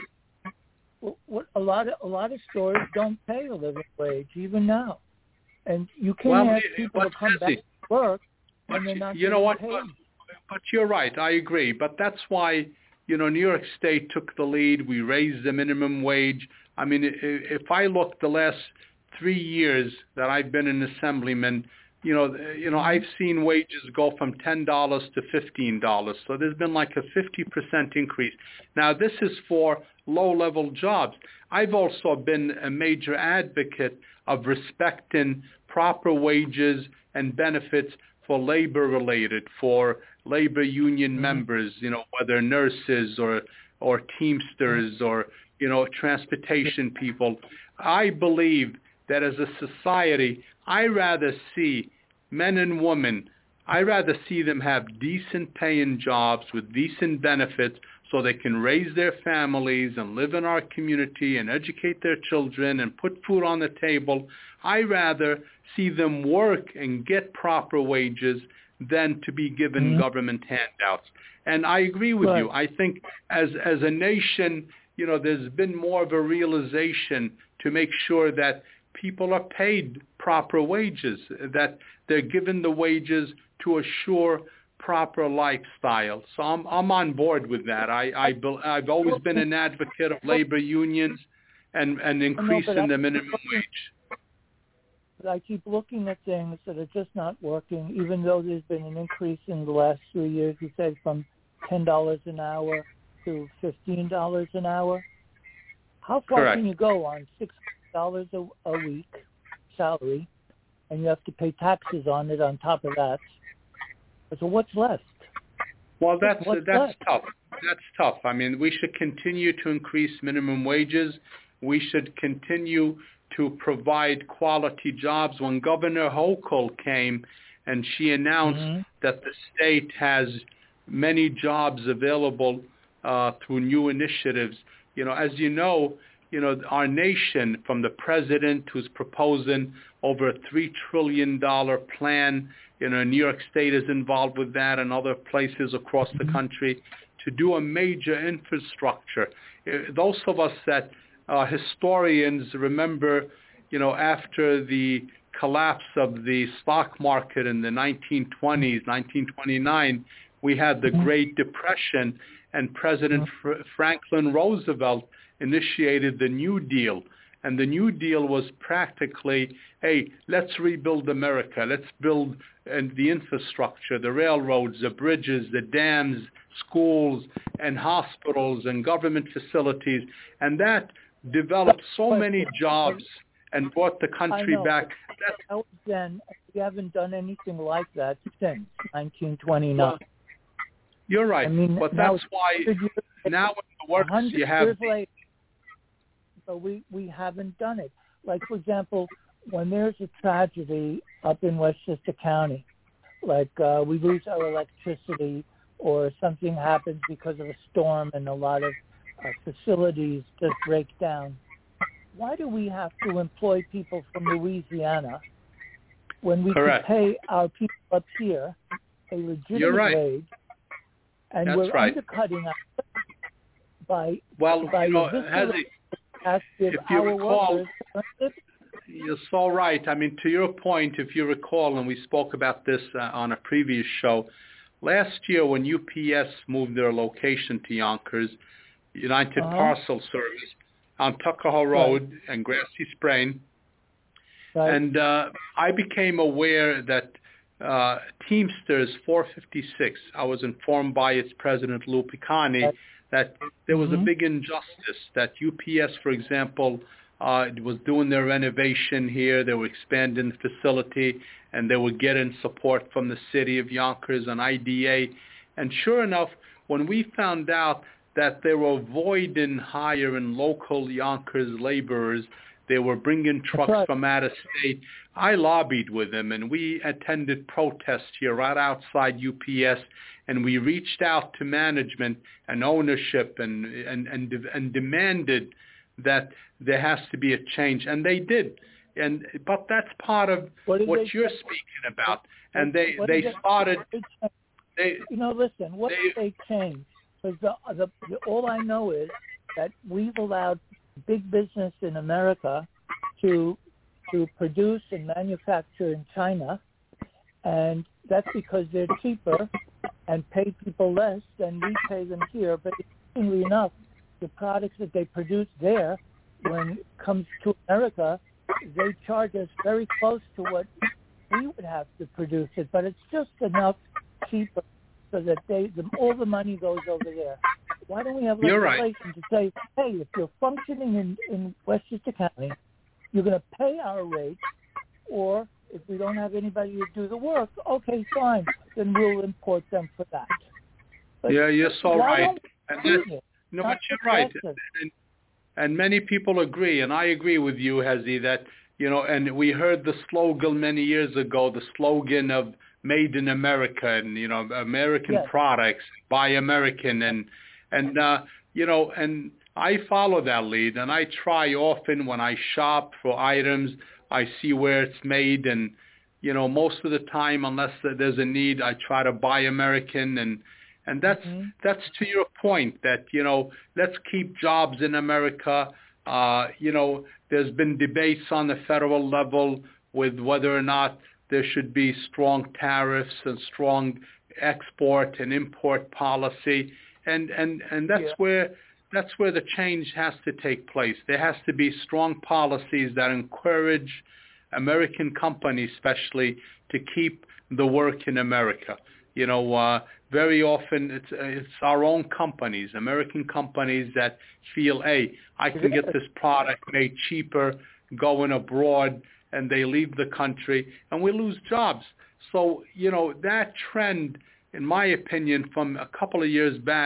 What, a lot of a lot of stores don't pay a living wage even now, and you can't well, ask people to come back to work when they're not you know what? paid. But, but you're right. I agree. But that's why you know New York State took the lead. We raised the minimum wage. I mean, if I look the last three years that I've been an assemblyman, you know, you know, I've seen wages go from ten dollars to fifteen dollars. So there's been like a fifty percent increase. Now, this is for low-level jobs. I've also been a major advocate of respecting proper wages and benefits for labor-related, for labor union mm-hmm. members, you know, whether nurses or or Teamsters or, you know, transportation people. I believe that as a society, I rather see men and women, I rather see them have decent paying jobs with decent benefits so they can raise their families and live in our community and educate their children and put food on the table. I rather see them work and get proper wages than to be given mm-hmm. government handouts. And I agree with right. you. I think as as a nation, you know, there's been more of a realization to make sure that people are paid proper wages, that they're given the wages to assure proper lifestyle. So I'm I'm on board with that. I, I I've always been an advocate of labor unions and, and increasing no, the minimum wage. But I keep looking at things that are just not working, even though there's been an increase in the last three years, you said from ten dollars an hour to fifteen dollars an hour. How far Correct. Can you go on six dollars a, a week salary, and you have to pay taxes on it on top of that? So what's left? Well, that's what's that's left? tough. that's tough. I mean, we should continue to increase minimum wages. We should continue to provide quality jobs. When Governor Hochul came and she announced mm-hmm. that the state has many jobs available uh, through new initiatives, you know, as you know, you know, our nation, from the president who's proposing over a three trillion dollars plan, you know, New York State is involved with that and other places across the country to do a major infrastructure. Those of us that are historians remember, you know, after the collapse of the stock market in the nineteen twenties, nineteen twenty-nine, we had the Great Depression, and President Fr- Franklin Roosevelt initiated the New Deal. And the New Deal was practically, hey, let's rebuild America. Let's build and the infrastructure, the railroads, the bridges, the dams, schools, and hospitals and government facilities. And that developed so many jobs and brought the country back. That's, then we haven't done anything like that since nineteen twenty-nine. Well, you're right, I mean, but that's why now in the works you have... Years later, but we, we haven't done it. Like, for example, when there's a tragedy up in Westchester County, like uh, we lose our electricity or something happens because of a storm and a lot of uh, facilities just break down, why do we have to employ people from Louisiana when we Correct. can pay our people up here a legitimate You're right. wage, and That's we're right. undercutting our by well, by you know, eviscerating if you our recall, workers. You're so right. I mean, to your point, if you recall, and we spoke about this uh, on a previous show, last year when U P S moved their location to Yonkers, United uh-huh. Parcel Service, on Tuckahoe Road right. and Grassy Sprain, right. and uh, I became aware that uh, Teamsters four fifty-six, I was informed by its president, Lou Picani, right. that there was mm-hmm. a big injustice, that U P S, for example, uh, was doing their renovation here, they were expanding the facility, and they were getting support from the city of Yonkers and I D A. And sure enough, when we found out that they were avoiding hiring local Yonkers laborers, they were bringing trucks right. from out of state, I lobbied with them, and we attended protests here right outside U P S, and we reached out to management and ownership and and and, and demanded that there has to be a change, and they did. And but that's part of what, what you're say? speaking about. And they what they they, started. They, you know, listen, what they, did they change? Because the, the, the, all I know is that we've allowed big business in America to to produce and manufacture in China, and that's because they're cheaper and pay people less than we pay them here. But interestingly enough, the products that they produce there, when it comes to America, they charge us very close to what we would have to produce it, but it's just enough cheaper so that they the, all the money goes over there. Why don't we have legislation right. to say, hey, if you're functioning in, in Westchester County, you're going to pay our rate, or if we don't have anybody to do the work, okay, fine, then we'll import them for that. But yeah, you're so right. And that, no, but you're right. And, and many people agree, and I agree with you, Hezi, that, you know, and we heard the slogan many years ago, the slogan of Made in America and, you know, American yes. products, buy American. And, and uh, you know, and I follow that lead, and I try often when I shop for items, I see where it's made. And, you know, most of the time, unless there's a need, I try to buy American. And, and that's, mm-hmm. that's to your point that, you know, let's keep jobs in America. Uh, you know, there's been debates on the federal level with whether or not there should be strong tariffs and strong export and import policy, and and and that's yeah. where that's where the change has to take place. There has to be strong policies that encourage American companies, especially, to keep the work in America. You know, uh, very often it's it's our own companies, American companies, that feel, hey, I can get this product made cheaper going abroad, and they leave the country, and we lose jobs. So, you know, that trend, in my opinion, from a couple of years back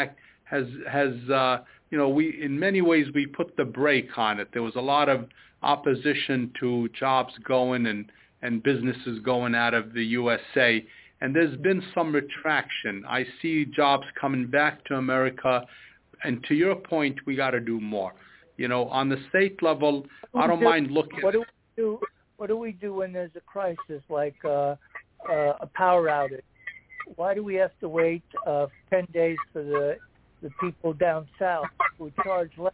has has uh, you know we in many ways we put the brake on it. There was a lot of opposition to jobs going and and businesses going out of the U S A, and there's been some retraction. I see jobs coming back to America, and to your point, we got to do more. You know, on the state level, I don't mind looking. What do we do? What do we do when there's a crisis like uh, uh, a power outage? Why do we have to wait uh, ten days for the the people down south who charge less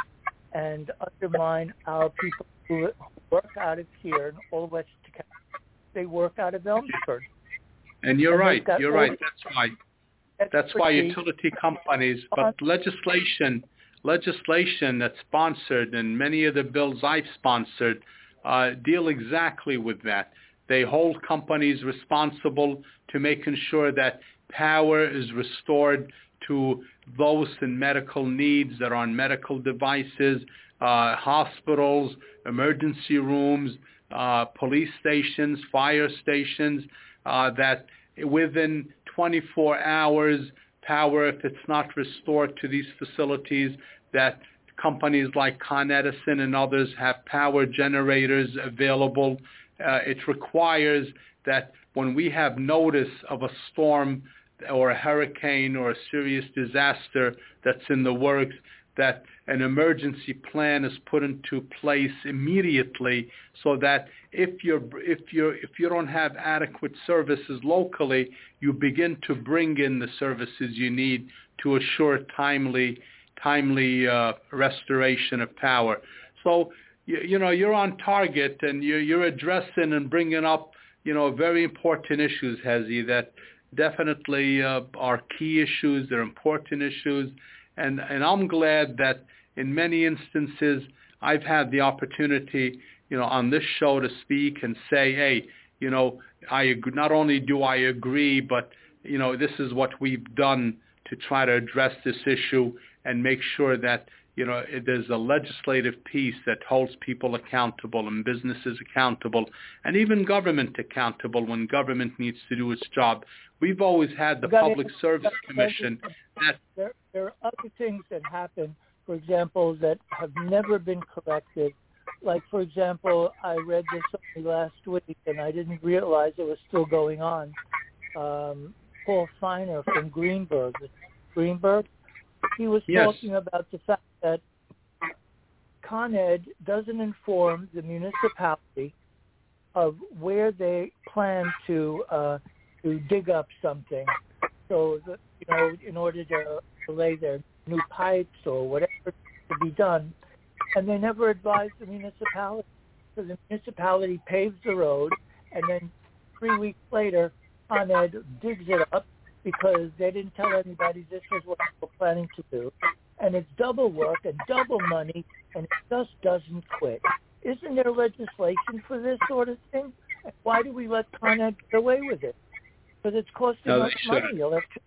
and undermine our people who work out of here in all Westchester County? They work out of Elmsford. And you're and right. You're right. That's why. That's why utility companies, but legislation, legislation that's sponsored, and many of the bills I've sponsored uh, deal exactly with that. They hold companies responsible to making sure that power is restored to those in medical needs that are on medical devices, uh, hospitals, emergency rooms, uh, police stations, fire stations, uh, that within twenty-four hours, power, if it's not restored to these facilities, that companies like Con Edison and others have power generators available. Uh, it requires that when we have notice of a storm or a hurricane or a serious disaster that's in the works, that an emergency plan is put into place immediately, so that if you're if you're if you don't have adequate services locally, you begin to bring in the services you need to assure timely timely uh, restoration of power. So you, you know you're on target, and you're you're addressing and bringing up you know very important issues, Hezi, that definitely uh, are key issues. They're important issues. And, and I'm glad that in many instances I've had the opportunity, you know, on this show to speak and say, hey, you know, I agree, not only do I agree, but, you know, this is what we've done to try to address this issue and make sure that, you know, there's a legislative piece that holds people accountable and businesses accountable and even government accountable when government needs to do its job. We've always had the Public Service Commission. That there, there are other things that happen, for example, that have never been corrected. Like, for example, I read this only last week, and I didn't realize it was still going on. Um, Paul Feiner from Greenberg, Greenberg, he was yes. talking about the fact that Con Ed doesn't inform the municipality of where they plan to uh, to dig up something, so that, you know, in order to lay their new pipes or whatever to be done, and they never advise the municipality. So the municipality paves the road, and then three weeks later, Con Ed digs it up because they didn't tell anybody this was what they were planning to do, and it's double work and double money, and it just doesn't quit. Isn't there legislation for this sort of thing? Why do we let Con Ed get away with it? Because it's costing no, us money. Electric-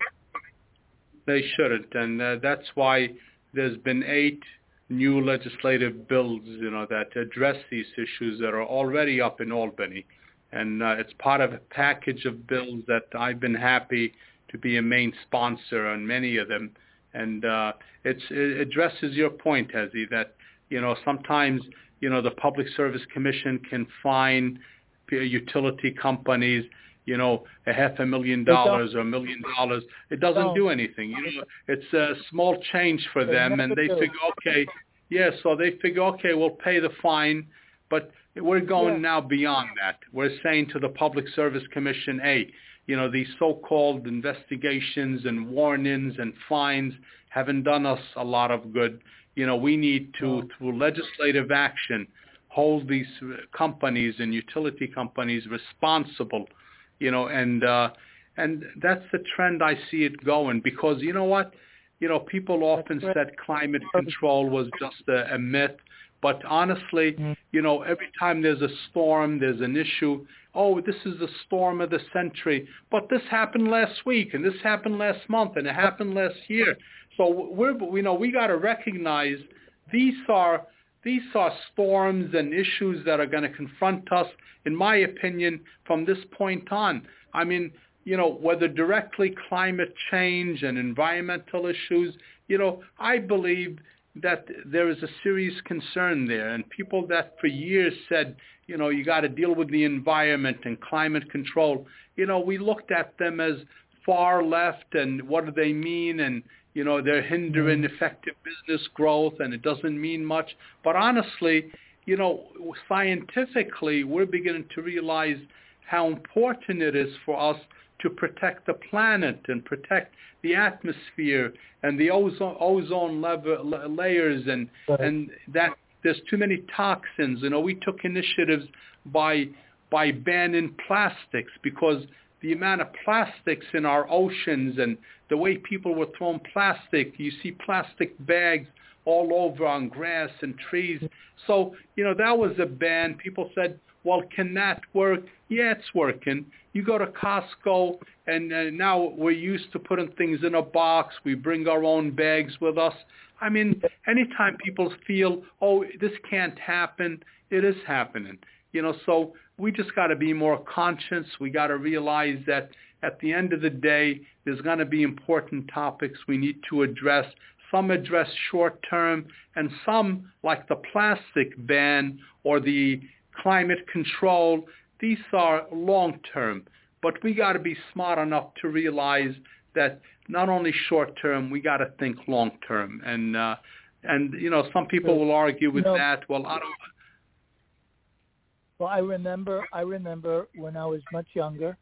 they shouldn't, and uh, that's why there's been eight new legislative bills, you know, that address these issues that are already up in Albany, and uh, it's part of a package of bills that I've been happy to be a main sponsor on many of them, and uh, it's, it addresses your point, Hezi, that you know sometimes you know the Public Service Commission can fine utility companies, you know, a half a million dollars or a million dollars. It doesn't do anything. You know, it's a small change for them, and they figure, okay, yeah, so they figure, okay, we'll pay the fine, but we're going yeah. now beyond that. We're saying to the Public Service Commission, hey, you know, these so-called investigations and warnings and fines haven't done us a lot of good. You know, we need to, oh. through legislative action, hold these companies and utility companies responsible, you know, and uh, and that's the trend I see it going, because you know what? You know, people often said climate control was just a, a myth, but honestly, mm-hmm. you know, every time there's a storm, there's an issue, oh, this is the storm of the century, but this happened last week, and this happened last month, and it happened last year. So we're, you know, we got to recognize these are These are storms and issues that are going to confront us, in my opinion, from this point on. I mean, you know, whether directly climate change and environmental issues, you know, I believe that there is a serious concern there. And people that for years said, you know, you got to deal with the environment and climate control, you know, we looked at them as far left and what do they mean, and, you know, they're hindering effective business growth and it doesn't mean much. But honestly, you know, scientifically, we're beginning to realize how important it is for us to protect the planet and protect the atmosphere and the ozone, ozone level, layers, and right. and that there's too many toxins. You know, we took initiatives by by banning plastics because the amount of plastics in our oceans and the way people were throwing plastic, you see plastic bags all over on grass and trees. So, you know, that was a ban. People said, well, can that work? Yeah, it's working. You go to Costco, and uh, now we're used to putting things in a box. We bring our own bags with us. I mean, anytime people feel, oh, this can't happen, it is happening. You know, so we just got to be more conscious. We got to realize that at the end of the day, there's going to be important topics we need to address. Some address short-term, and some, like the plastic ban or the climate control, these are long-term. But we got to be smart enough to realize that not only short-term, we got to think long-term. And, uh, and you know, some people will argue with no. that. Well, I don't... Well, I remember, I remember when I was much younger,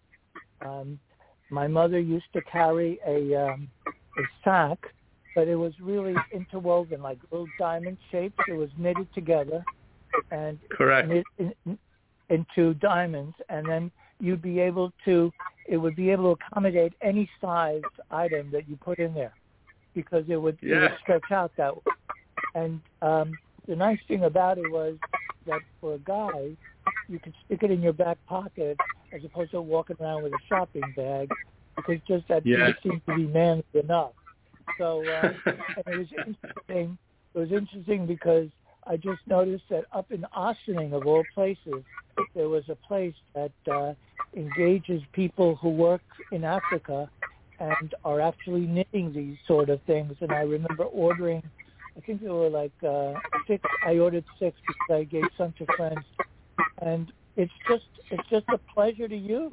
um, my mother used to carry a, um, a sack, but it was really interwoven, like little diamond shapes. It was knitted together and Correct. knit in, into diamonds, and then you'd be able to, it would be able to accommodate any sized item that you put in there because it would, yeah. it would stretch out that way. And um, the nice thing about it was that for a guy, you could stick it in your back pocket as opposed to walking around with a shopping bag, because just that yeah. didn't seem to be manly enough. So uh, and it was interesting. It was interesting because I just noticed that up in Ossining, of all places, there was a place that uh, engages people who work in Africa and are actually knitting these sort of things. And I remember ordering, I think there were like uh, six. I ordered six because I gave some to friends. And it's just it's just a pleasure to use.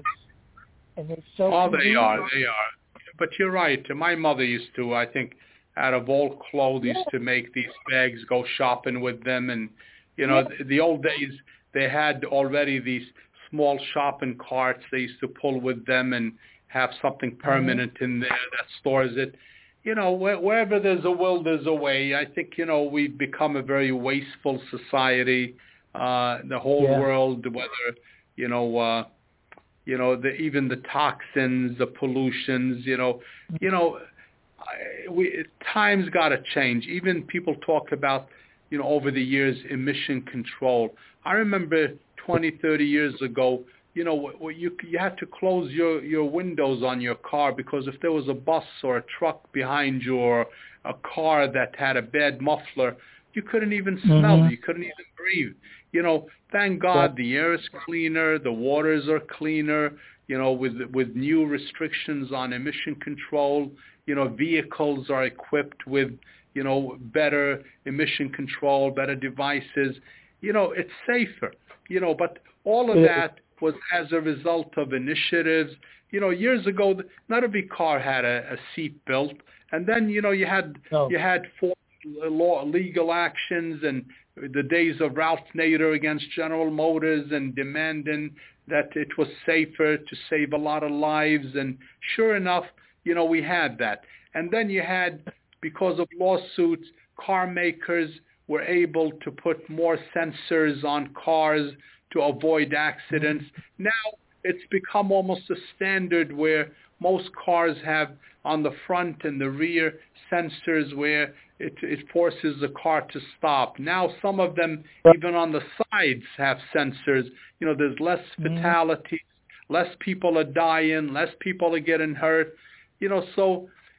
And it's so Oh, convenient. they are, they are. But you're right. My mother used to, I think, out of all clothes, Yeah. used to make these bags, go shopping with them. And, you know, Yeah. the, the old days, they had already these small shopping carts they used to pull with them and have something permanent mm-hmm. in there that stores it. You know, where, wherever there's a will, there's a way. I think, you know, we've become a very wasteful society. Uh, the whole yeah. world, whether, you know, uh, you know, the, even the toxins, the pollutions, you know, you know, I, we, times got to change. Even people talk about, you know, over the years, emission control. I remember twenty, thirty years ago, you know, you you had to close your, your windows on your car because if there was a bus or a truck behind you or a car that had a bad muffler, you couldn't even smell. Mm-hmm. You couldn't even breathe. You know, thank God the air is cleaner, the waters are cleaner, you know, with with new restrictions on emission control. You know, vehicles are equipped with, you know, better emission control, better devices. You know, it's safer, you know, but all of that was as a result of initiatives. You know, years ago, not every car had a, a seat belt. And then, you know, you had no. you had four law, legal actions and the days of Ralph Nader against General Motors and demanding that it was safer to save a lot of lives. And sure enough, you know, we had that. And then you had, because of lawsuits, car makers were able to put more sensors on cars to avoid accidents. Now it's become almost a standard where most cars have on the front and the rear sensors where it, it forces the car to stop. Now some of them, even on the sides, have sensors. You know, there's less fatalities, less people are dying, less people are getting hurt. You know, so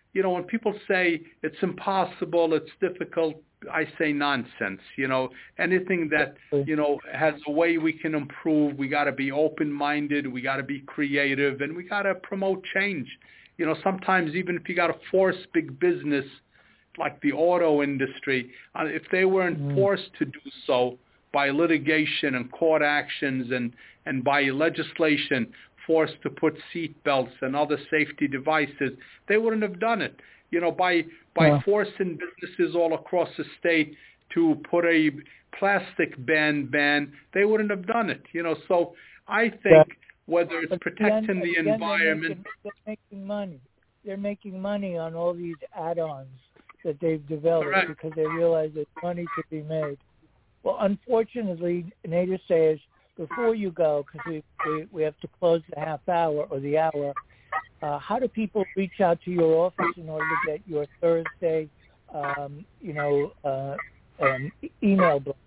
you know, when people say it's impossible, it's difficult, I say nonsense. You know, anything that, you know, has a way we can improve, we got to be open-minded, we got to be creative, and we got to promote change. You know, sometimes even if you got to force big business, like the auto industry, uh, if they weren't mm. forced to do so by litigation and court actions and, and by legislation, forced to put seat belts and other safety devices, they wouldn't have done it. You know, by by yeah. forcing businesses all across the state to put a plastic ban ban, they wouldn't have done it. You know, so I think yeah. whether it's protecting the, the environment, they're making, they're making money. They're making money on all these add-ons that they've developed Correct. Because they realize there's money to be made. Well, unfortunately, Nader says, before you go, because we, we we have to close the half hour or the hour, uh, how do people reach out to your office in order to get your Thursday, um, you know, uh, um, email book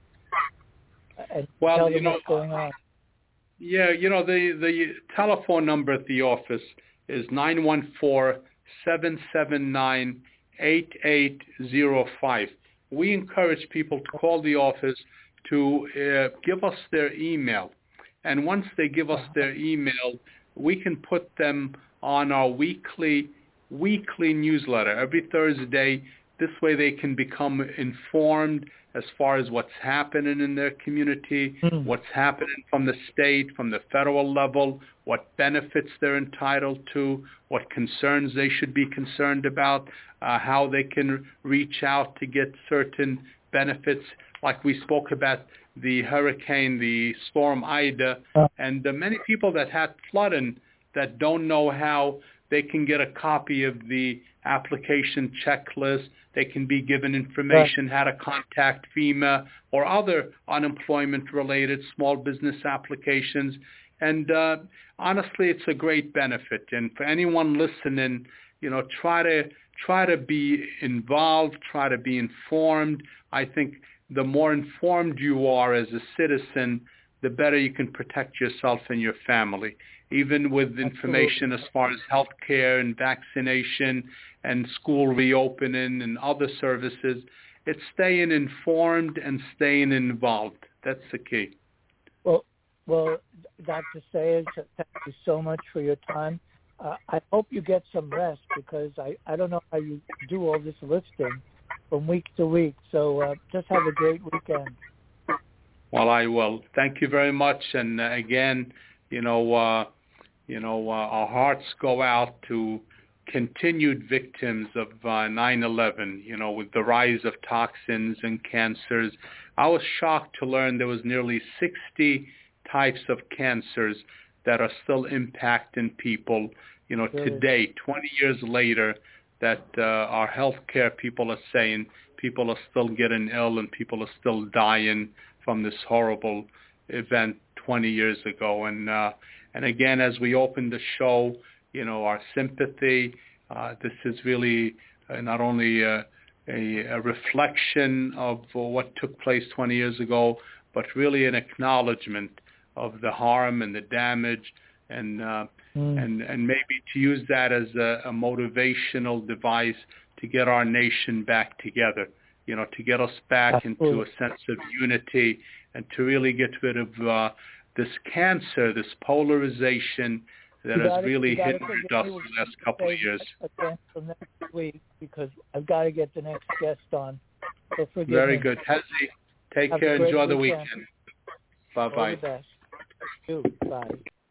and well, tell you them know, what's going on? Yeah, you know, the, the telephone number at the office is nine one four, seven seven nine, eight eight zero five. We encourage people to call the office to uh, give us their email. And once they give us their email, we can put them on our weekly weekly newsletter every Thursday. This way they can become informed as far as what's happening in their community, mm. what's happening from the state, from the federal level, what benefits they're entitled to, what concerns they should be concerned about, uh, how they can reach out to get certain benefits. Like we spoke about the hurricane, the storm Ida, and uh, many people that had flooding that don't know how they can get a copy of the application checklist. They can be given information how to contact FEMA or other unemployment-related small business applications. And uh, honestly, it's a great benefit. And for anyone listening, you know, try to try to be involved, try to be informed. I think the more informed you are as a citizen, the better you can protect yourself and your family. Even with information Absolutely. As far as health care and vaccination and school reopening and other services, it's staying informed and staying involved. That's the key. Well, well, Doctor Sayers, thank you so much for your time. Uh, I hope you get some rest because I, I don't know how you do all this lifting from week to week. So uh, just have a great weekend. Well, I will. Thank you very much. And uh, again, you know, uh, you know, uh, our hearts go out to continued victims of uh, nine eleven, you know, with the rise of toxins and cancers. I was shocked to learn there was nearly sixty types of cancers that are still impacting people, you know, really? Today, twenty years later, that uh, our healthcare people are saying people are still getting ill and people are still dying from this horrible event twenty years ago. And uh, and again, as we open the show, you know, our sympathy. Uh, this is really uh, not only uh, a, a reflection of uh, what took place twenty years ago, but really an acknowledgement of the harm and the damage, and uh, mm. and and maybe to use that as a, a motivational device to get our nation back together. You know, to get us back Absolutely. Into a sense of unity and to really get rid of uh, this cancer, this polarization that you has gotta, really hit us the last couple of years. Again for next week because I've got to get the next guest on. So forgive Very me. good. Hezi, take Have care. Enjoy the weekend. weekend. Bye-bye. All the best. You. Bye.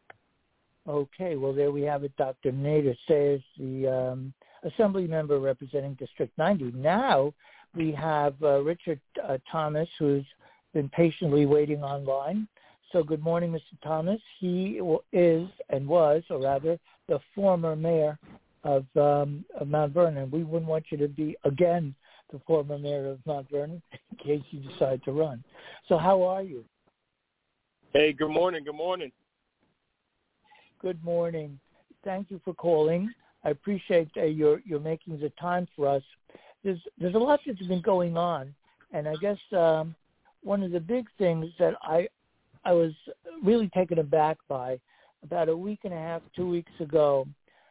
Okay, well, there we have it. Doctor Nader Sayers, the um, Assembly member representing District ninety. Now we have uh, Richard uh, Thomas, who's been patiently waiting online. So good morning, Mister Thomas. He is and was, or rather, the former mayor of, um, of Mount Vernon. We wouldn't want you to be, again, the former mayor of Mount Vernon in case you decide to run. So how are you? Hey, good morning. Good morning. Good morning. Thank you for calling. I appreciate uh, your, your making the time for us. There's, there's a lot that's been going on, and I guess um, one of the big things that I I was really taken aback by about a week and a half, two weeks ago,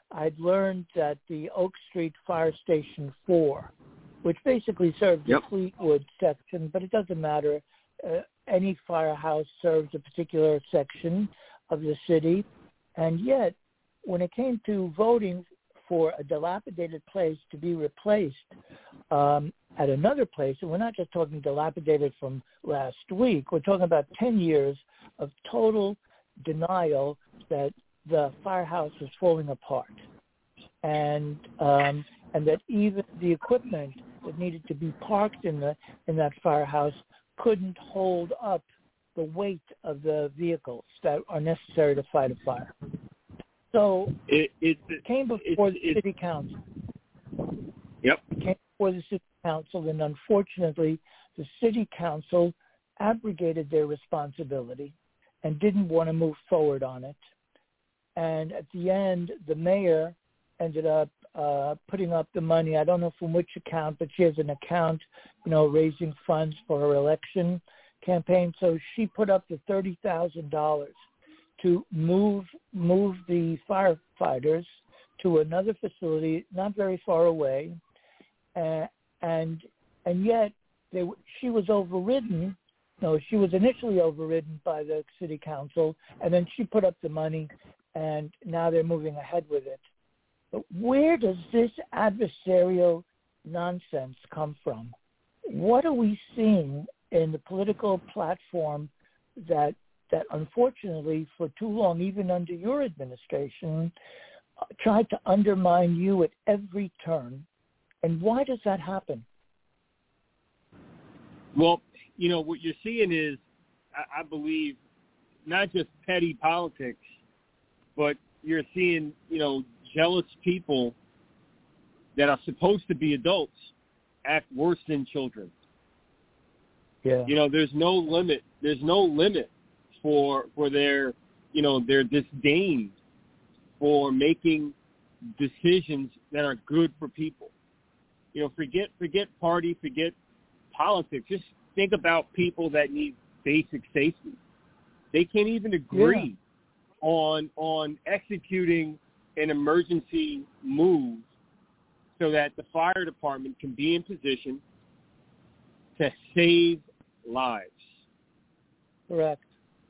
I'd learned that the Oak Street Fire Station four, which basically serves Yep. the Fleetwood section, but it doesn't matter. Uh, any firehouse serves a particular section of the city. And yet, when it came to voting for a dilapidated place to be replaced um, at another place, and we're not just talking dilapidated from last week, we're talking about ten years of total denial that the firehouse was falling apart, and um, and that even the equipment that needed to be parked in the in that firehouse couldn't hold up the weight of the vehicles that are necessary to fight a fire. So it, it, it came before it, the it, city council. Yep. It came before the city council, and unfortunately, the city council abrogated their responsibility and didn't want to move forward on it. And at the end, the mayor ended up uh, putting up the money. I don't know from which account, but she has an account, you know, raising funds for her election campaign. So she put up the thirty thousand dollars to move move the firefighters to another facility not very far away, uh, and and yet they, she was overridden. No, she was initially overridden by the city council, and then she put up the money, and now they're moving ahead with it. But where does this adversarial nonsense come from? What are we seeing in the political platform that that unfortunately for too long, even under your administration, uh, tried to undermine you at every turn? And why does that happen? Well, you know, what you're seeing is, I, I believe, not just petty politics, but you're seeing, you know, jealous people that are supposed to be adults act worse than children. Yeah. You know, there's no limit. There's no limit for for their, you know, their disdain for making decisions that are good for people. You know, forget forget party, forget politics. Just think about people that need basic safety. They can't even agree yeah. on on executing an emergency move so that the fire department can be in position to save lives. Correct.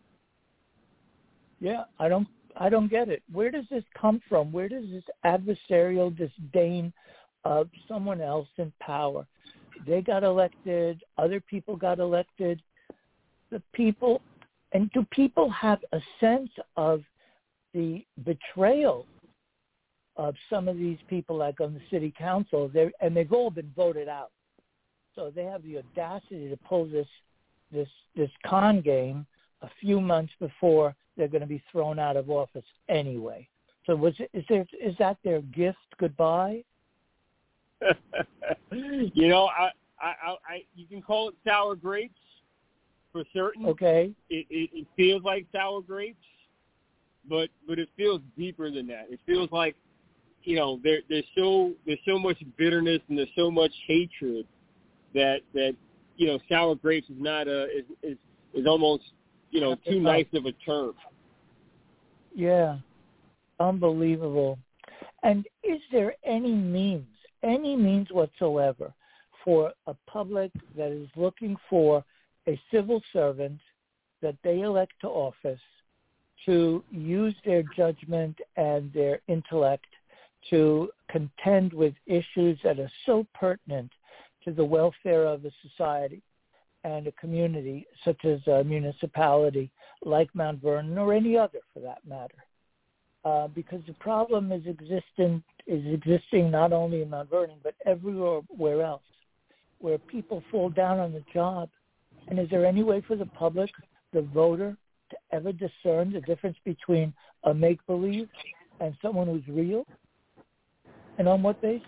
Yeah, I don't I don't get it. Where does this come from? Where does this adversarial disdain of someone else in power? They got elected, other people got elected. The people, and do people have a sense of the betrayal of some of these people, like on the city council? They're, and they've all been voted out. So they have the audacity to pull this this this con game a few months before they're going to be thrown out of office anyway. So was it, is there is that their gift goodbye? you know, I, I, I, you can call it sour grapes for certain. Okay. It, it, it feels like sour grapes, but but it feels deeper than that. It feels like, you know, there there's so there's so much bitterness and there's so much hatred that that you know, sour grapes is not a is is, is almost, you know, too nice of a term. Yeah, unbelievable. And is there any means, any means whatsoever, for a public that is looking for a civil servant that they elect to office to use their judgment and their intellect to contend with issues that are so pertinent to the welfare of a society and a community, such as a municipality like Mount Vernon or any other for that matter? Uh, because the problem is existent is existing not only in Mount Vernon but everywhere else, where people fall down on the job. And is there any way for the public, the voter, to ever discern the difference between a make-believe and someone who's real? And on what basis?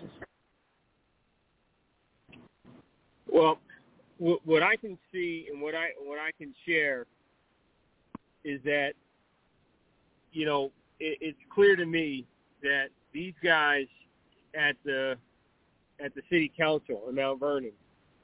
Well, what I can see and what I what I can share is that, you know, it, it's clear to me that these guys at the at the city council in Mount Vernon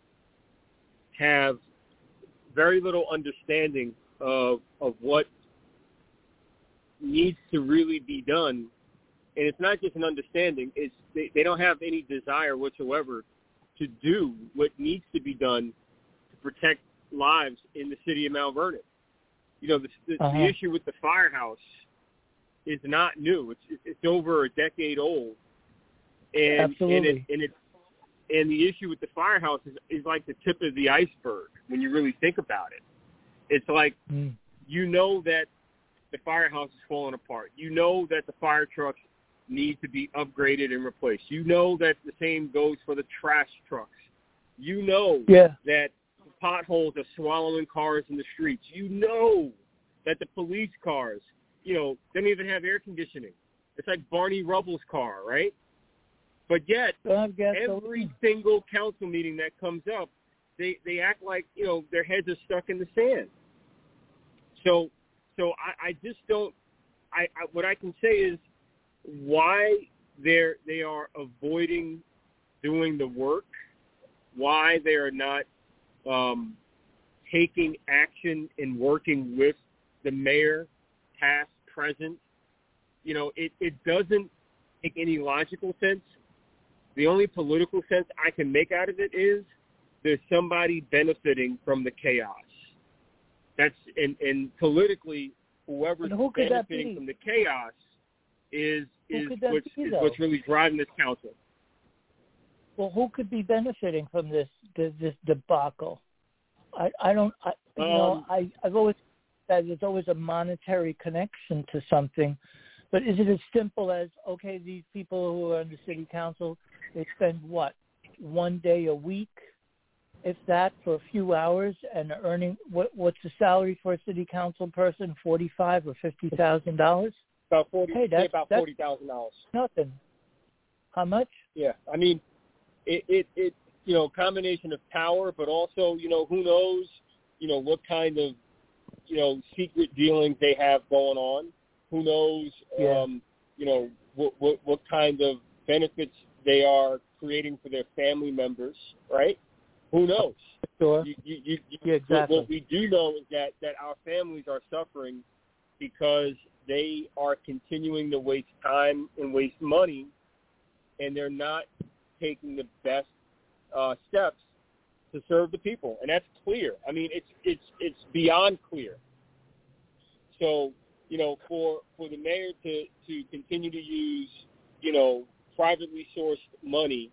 have very little understanding of of what needs to really be done And it's not just an understanding. It's they, they don't have any desire whatsoever to do what needs to be done to protect lives in the city of Mount Vernon. You know, the, the, uh-huh. the issue with the firehouse is not new. It's it's over a decade old. And, Absolutely. And, it, and, it, and the issue with the firehouse is, is like the tip of the iceberg when you really think about it. It's like mm. you know that the firehouse is falling apart. You know that the fire trucks need to be upgraded and replaced. You know that the same goes for the trash trucks. You know yeah. that the potholes are swallowing cars in the streets. You know that the police cars, you know, they don't even have air conditioning. It's like Barney Rubble's car, right? But yet, every single council meeting that comes up, they, they act like, you know, their heads are stuck in the sand. So so I, I just don't I, I what I can say is why they're they are avoiding doing the work, why they are not um, taking action and working with the mayor, past, present. You know, it, it doesn't make any logical sense. The only political sense I can make out of it is there's somebody benefiting from the chaos. That's and, and politically, whoever's who benefiting from the chaos is is what's, be, is what's really driving this council. Well, who could be benefiting from this this, this debacle? I, I don't. I, you um, know, I I've always said there's always a monetary connection to something, but is it as simple as okay, these people who are on the city council, they spend what one day a week, if that, for a few hours, and earning what? What's the salary for a city council person? Forty-five or fifty thousand dollars? About forty. Hey, that's, about that's forty thousand dollars. Nothing. How much? Yeah, I mean, it, it it you know combination of power, but also you know who knows you know what kind of you know secret dealings they have going on. Who knows? Yeah. Um, you know what what what kind of benefits they are creating for their family members, right? Who knows? Sure. You, you, you, yeah, exactly. What we do know is that, that our families are suffering because they are continuing to waste time and waste money, and they're not taking the best uh, steps to serve the people, and that's clear. I mean, it's it's it's beyond clear. So, you know, for for the mayor to, to continue to use, you know, privately sourced money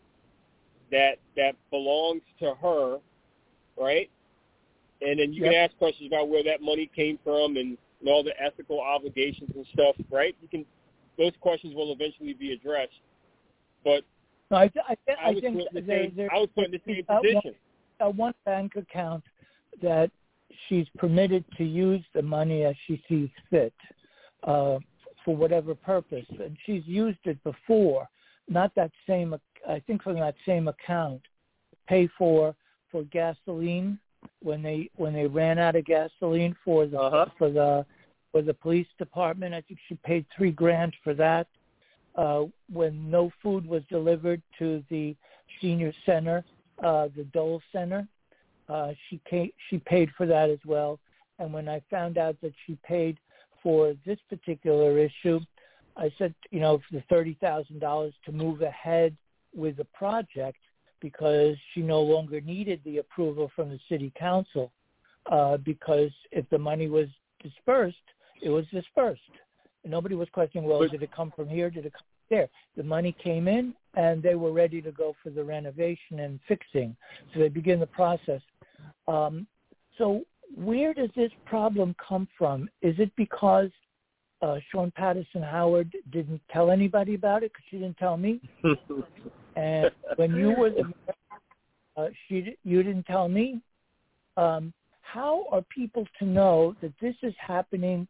that that belongs to her, right? And then you yep. can ask questions about where that money came from and, and all the ethical obligations and stuff, right? You can; those questions will eventually be addressed. But no, I, th- I, th- I, I was think the there, same, there, I was put in the same uh, position. One, uh, one bank account that she's permitted to use the money as she sees fit uh, for whatever purpose, and she's used it before. Not that same, I think, from that same account, pay for for gasoline when they when they ran out of gasoline for the uh-huh. for the for the police department. I think she paid three grand for that. Uh, when no food was delivered to the senior center, uh, the Dole Center, uh, she came, she paid for that as well. And when I found out that she paid for this particular issue, I said, you know, for the thirty thousand dollars to move ahead with the project because she no longer needed the approval from the city council uh, because if the money was dispersed, it was dispersed. And nobody was questioning, well, but, did it come from here? Did it come from there? The money came in, and they were ready to go for the renovation and fixing. So they begin the process. Um, so where does this problem come from? Is it because uh, Sean Patterson Howard didn't tell anybody about it because she didn't tell me? And when you were the uh, she you didn't tell me. Um, how are people to know that this is happening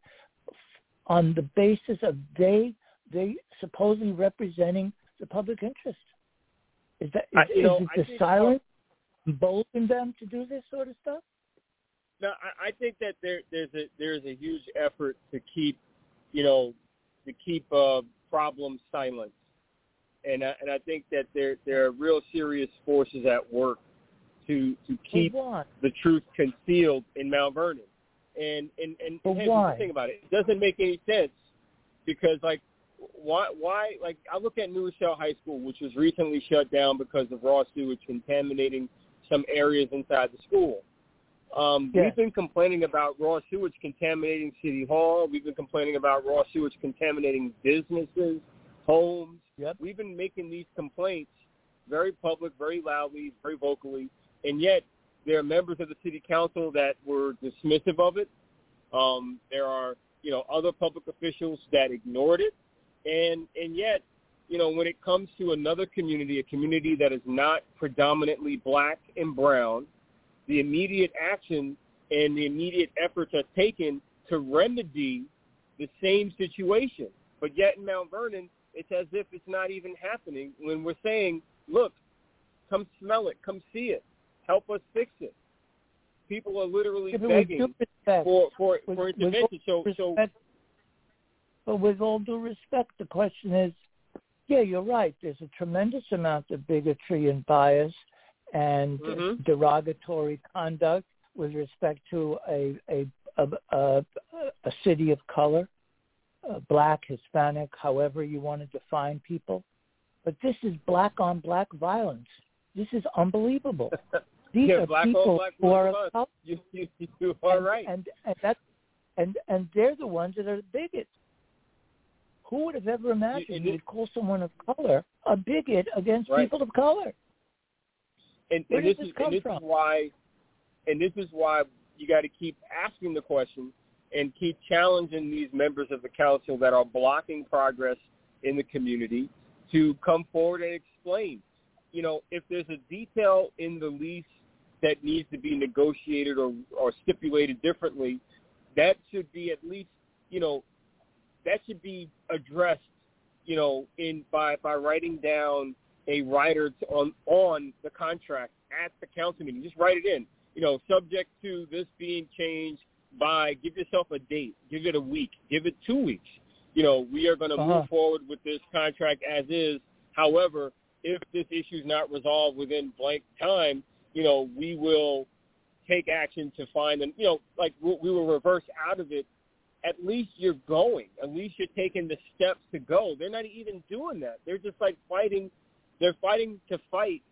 on the basis of they they supposedly representing the public interest? Is that is, I, you know, is it the silence embolden them to do this sort of stuff? No, I, I think that there there's a there's a huge effort to keep, you know, to keep uh, problems silent. And I, and I think that there there are real serious forces at work to to keep the truth concealed in Mount Vernon. And and and, and hey, why? think about it. It doesn't make any sense because, like, why, why, like, I look at New Rochelle High School, which was recently shut down because of raw sewage contaminating some areas inside the school. Um, yeah. We've been complaining about raw sewage contaminating City Hall. We've been complaining about raw sewage contaminating businesses, homes. Yep. We've been making these complaints very public, very loudly, very vocally, and yet there are members of the city council that were dismissive of it. Um, there are, you know, other public officials that ignored it. And and yet, you know, when it comes to another community, a community that is not predominantly black and brown, the immediate action and the immediate efforts are taken to remedy the same situation. But yet in Mount Vernon, it's as if it's not even happening when we're saying, look, come smell it, come see it, help us fix it. People are literally begging for, for, with, for intervention. So, so, but with all due respect, the question is, yeah, you're right. There's a tremendous amount of bigotry and bias and mm-hmm. derogatory conduct with respect to a a a, a, a city of color, uh, black, Hispanic, however you want to define people. But this is black on black violence. This is unbelievable. These yeah, are black people black who are of color. You, you, you are and, right. And and that and and they're the ones that are the bigots. Who would have ever imagined you, you would call someone of color a bigot against right. people of color? And, Where and did this, this is, come and this from? is why, and this is why you got to keep asking the question and keep challenging these members of the council that are blocking progress in the community to come forward and explain. You know, if there's a detail in the lease that needs to be negotiated or, or stipulated differently, that should be at least, you know, that should be addressed, you know, in by, by writing down a rider to, on on the contract at the council meeting. Just write it in, you know, subject to this being changed by, give yourself a date, give it a week, give it two weeks. You know, we are going to uh-huh. move forward with this contract as is. However, if this issue is not resolved within blank time, you know, we will take action to find them. You know, like we, we will reverse out of it. At least you're going. At least you're taking the steps to go. They're not even doing that. They're just like fighting. They're fighting to fight,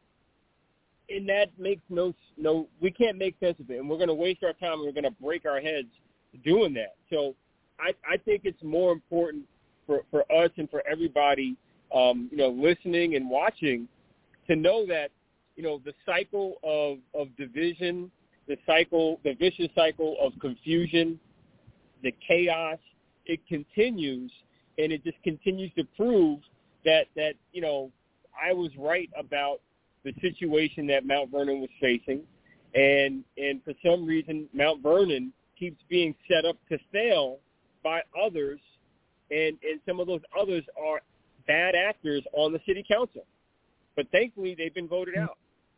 and that makes no no. We can't make sense of it, and we're going to waste our time. And we're going to break our heads doing that. So, I, I think it's more important for, for us and for everybody, um, you know, listening and watching, to know that, you know, the cycle of of division, the cycle, the vicious cycle of confusion, the chaos, it continues, and it just continues to prove that, that, you know, I was right about the situation that Mount Vernon was facing, and and for some reason Mount Vernon keeps being set up to fail by others, and, and some of those others are bad actors on the city council. But thankfully, they've been voted out.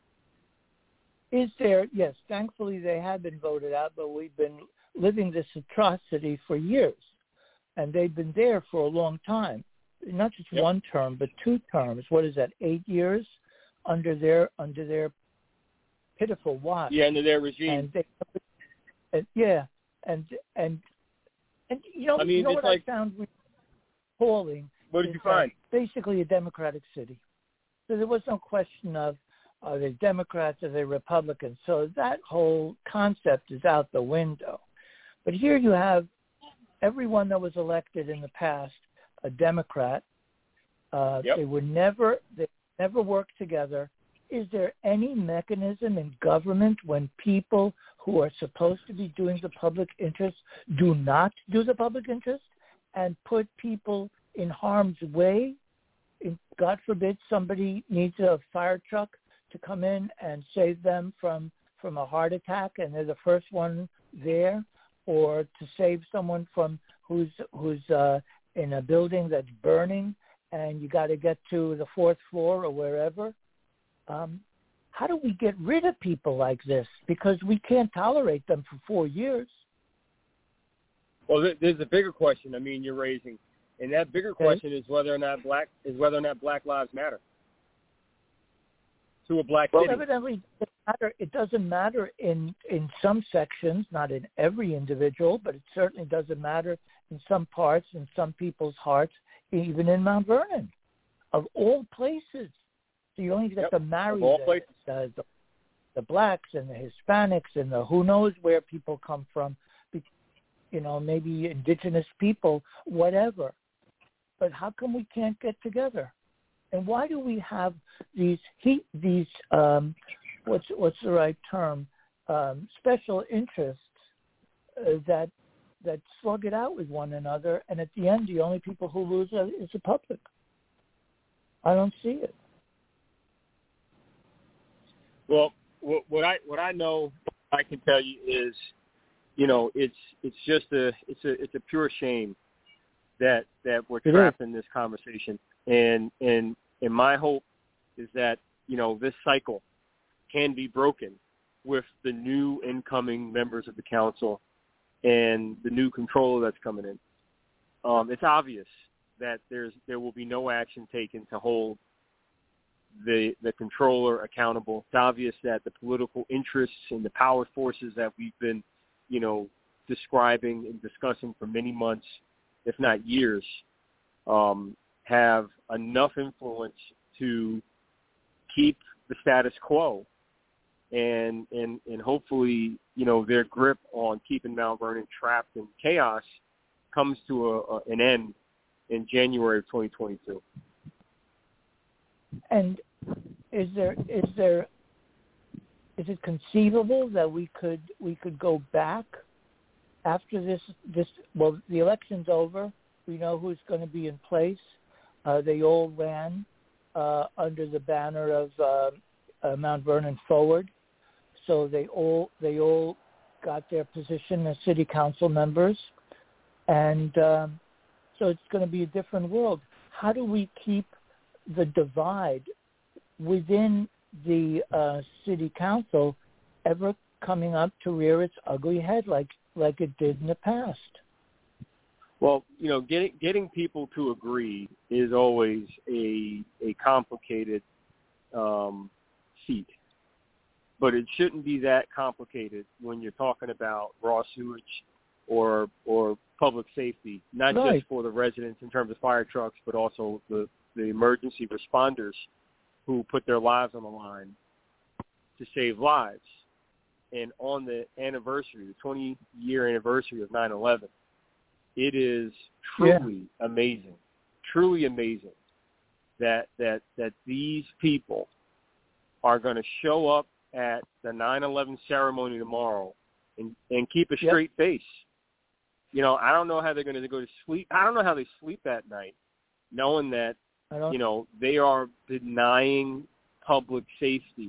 Is there, yes, thankfully they have been voted out, but we've been living this atrocity for years, and they've been there for a long time. Not just yep. one term, but two terms. What is that? Eight years under their under their pitiful watch. Yeah, under their regime. And they, and, yeah, and and and you know, I mean, you know it's what like, I found appalling. What did you find? Basically, a Democratic city. So there was no question of are they Democrats, are they Republicans. So that whole concept is out the window. But here you have everyone that was elected in the past a Democrat. Uh, yep. They were never they never worked together. Is there any mechanism in government when people who are supposed to be doing the public interest do not do the public interest and put people in harm's way? In, God forbid somebody needs a fire truck to come in and save them from, from a heart attack, and they're the first one there, or to save someone from who's who's uh, in a building that's burning, and you got to get to the fourth floor or wherever. Um, how do we get rid of people like this? Because we can't tolerate them for four years. Well, there's a bigger question. I mean, you're raising, and that bigger question okay. is whether or not black is whether or not Black Lives Matter to a black well, city. Evidently, it doesn't matter. It doesn't matter in in some sections, not in every individual, but it certainly doesn't matter in some parts, in some people's hearts. even in Mount Vernon, of all places. So you only get yep. to marry all the, places. the, the the blacks and the Hispanics and the who knows where people come from, you know, maybe indigenous people, whatever. But how come we can't get together? And why do we have these heat, these um, what's what's the right term? Um, special interests uh, that that slug it out with one another, and at the end, the only people who lose are, is the public. I don't see it. Well, what, what I what I know, I can tell you is, you know, it's it's just a it's a it's a pure shame that that we're trapped in this conversation, and and and my hope is that, you know, this cycle can be broken with the new incoming members of the council and the new controller that's coming in. Um, it's obvious that there's there will be no action taken to hold the the controller accountable. It's obvious that the political interests and the power forces that we've been, you know, describing and discussing for many months, if not years, um, have enough influence to keep the status quo. And, and and hopefully, you know, their grip on keeping Mount Vernon trapped in chaos comes to a, a, an end in January of twenty twenty-two. And is there is there is it conceivable that we could we could go back after this this well the election's over, we know who's going to be in place. Uh, they all ran uh, under the banner of uh, uh, Mount Vernon Forward. So they all they all got their position as city council members, and um, so it's going to be a different world. How do we keep the divide within the uh, city council ever coming up to rear its ugly head like like it did in the past? Well, you know, getting getting people to agree is always a a complicated um, feat. But it shouldn't be that complicated when you're talking about raw sewage or or public safety, not right. just for the residents in terms of fire trucks, but also the, the emergency responders who put their lives on the line to save lives. And on the anniversary, the twenty-year anniversary of nine eleven, it is truly yeah. amazing, truly amazing that that that these people are going to show up at the nine eleven ceremony tomorrow and, and keep a straight yep. face. You know, I don't know how they're going to go to sleep. I don't know how they sleep that night, knowing that, you know, they are denying public safety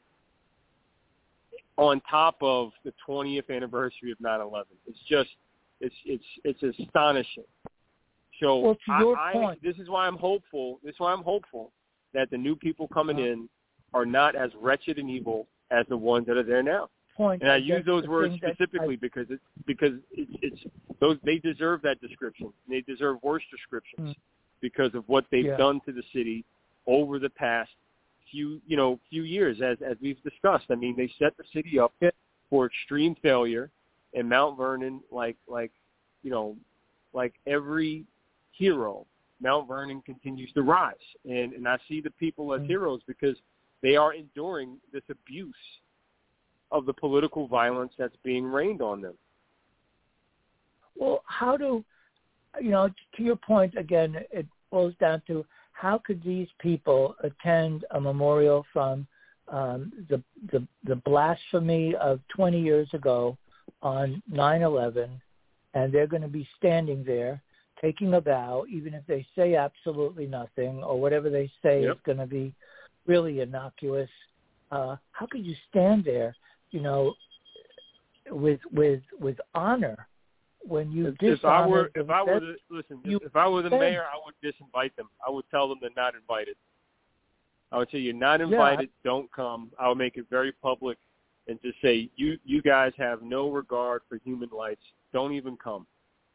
on top of the twentieth anniversary of nine eleven. It's just, it's it's it's astonishing. So well, to your I, point. I, this is why I'm hopeful. This is why I'm hopeful that the new people coming uh-huh. in are not as wretched and evil as the ones that are there now. Point. And I use those words specifically I, because it's because it's, it's those they deserve that description. They deserve worse descriptions mm. because of what they've yeah. done to the city over the past few you know few years, as as we've discussed. I mean, they set the city up for extreme failure, and Mount Vernon, like like you know, like every hero, Mount Vernon continues to rise, and and I see the people as mm. heroes because they are enduring this abuse of the political violence that's being rained on them. Well, how do, you know, to your point, again, it boils down to how could these people attend a memorial from um, the, the the blasphemy of twenty years ago on nine eleven, and they're going to be standing there taking a vow, even if they say absolutely nothing or whatever they say yep. is going to be really innocuous. Uh, how could you stand there, you know, with with with honor when you if, dishonor? If I were, if I were the, listen, you, if I were the mayor, I would disinvite them. I would tell them they're not invited. I would say you're not invited. Yeah. Don't come. I would make it very public and just say you you guys have no regard for human lives. Don't even come.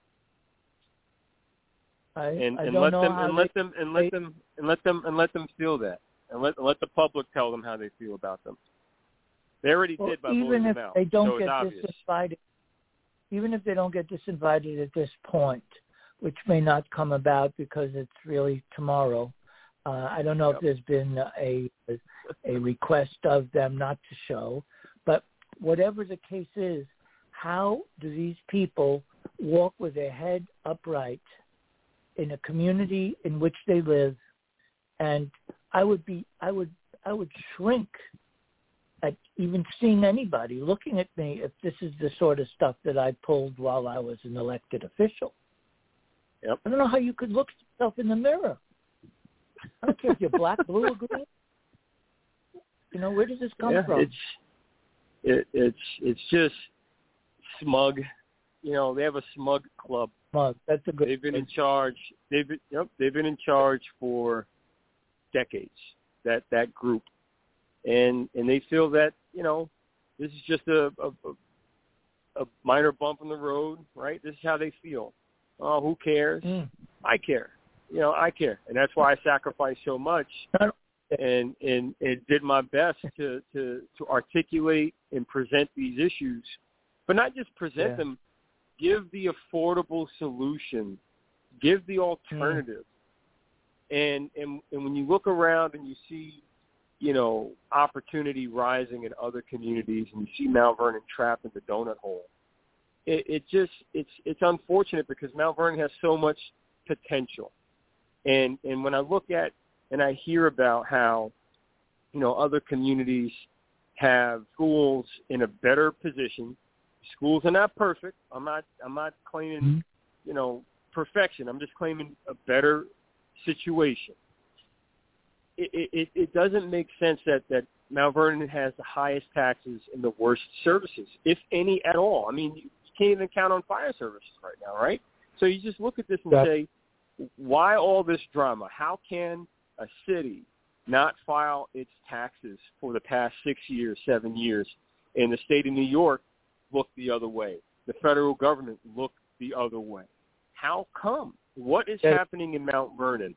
I, and I and don't let know them how and let they, them and let they, them and let them and let them feel that, and let let the public tell them how they feel about them. They already well, did by even voting if them out. they don't so get it's obvious. disinvited, even if they don't get disinvited at this point, which may not come about because it's really tomorrow. Uh, I don't know yep. if there's been a a request of them not to show, but whatever the case is, how do these people walk with their head upright in a community in which they live? And I would be, I would, I would shrink at even seeing anybody looking at me if this is the sort of stuff that I pulled while I was an elected official. Yep. I don't know how you could look at yourself in the mirror. I don't care if you're black, blue, or green. You know, where does this come yeah, from? It's it, it's it's just smug. You know, they have a smug club. Smug. That's a good. They've been in charge. They've been yep. They've been in charge for decades. That that group, and and they feel that you know this is just a a, a minor bump in the road, right? This is how they feel. Oh, who cares? Mm. I care. You know, I care, and that's why I sacrifice so much. And, and and did my best to, to, to articulate and present these issues, but not just present yeah. them, give the affordable solution, give the alternative. Mm. And, and and when you look around and you see, you know, opportunity rising in other communities, and you see Mount Vernon trapped in the donut hole, it, it just it's it's unfortunate because Mount Vernon has so much potential. And and when I look at and I hear about how, you know, other communities have schools in a better position. Schools are not perfect. I'm not I'm not claiming, mm-hmm. you know, perfection. I'm just claiming a better situation. It, it, it doesn't make sense that, that Mount Vernon has the highest taxes and the worst services, if any at all. I mean, you can't even count on fire services right now, right? So you just look at this and yeah. say, why all this drama? How can a city not file its taxes for the past six years, seven years, and the state of New York look the other way? The federal government look the other way. How come? What is yeah. happening in Mount Vernon?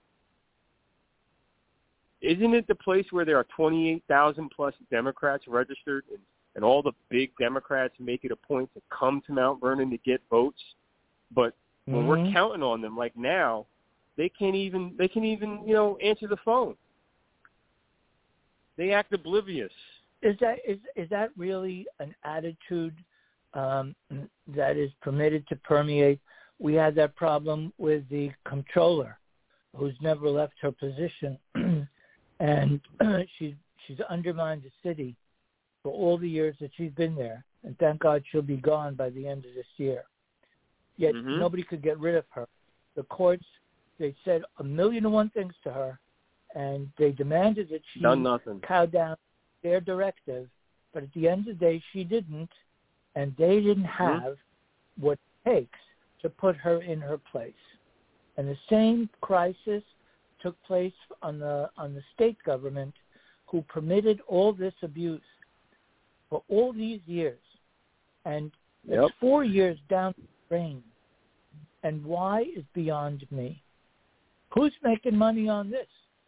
Isn't it the place where there are twenty-eight thousand plus Democrats registered, and, and all the big Democrats make it a point to come to Mount Vernon to get votes? But when mm-hmm. we're counting on them, like now, they can't even they can even you know answer the phone. They act oblivious. Is that is is that really an attitude um, that is permitted to permeate? We had that problem with the comptroller, who's never left her position, and she's she's undermined the city for all the years that she's been there, and thank God she'll be gone by the end of this year. Yet mm-hmm. nobody could get rid of her. The courts, they said a million and one things to her, and they demanded that she Done nothing. cow down their directive. But at the end of the day, she didn't, and they didn't have mm-hmm. what it takes to put her in her place. And the same crisis took place on the on the state government, who permitted all this abuse for all these years. And yep. it's four years down the drain. And why is beyond me. Who's making money on this?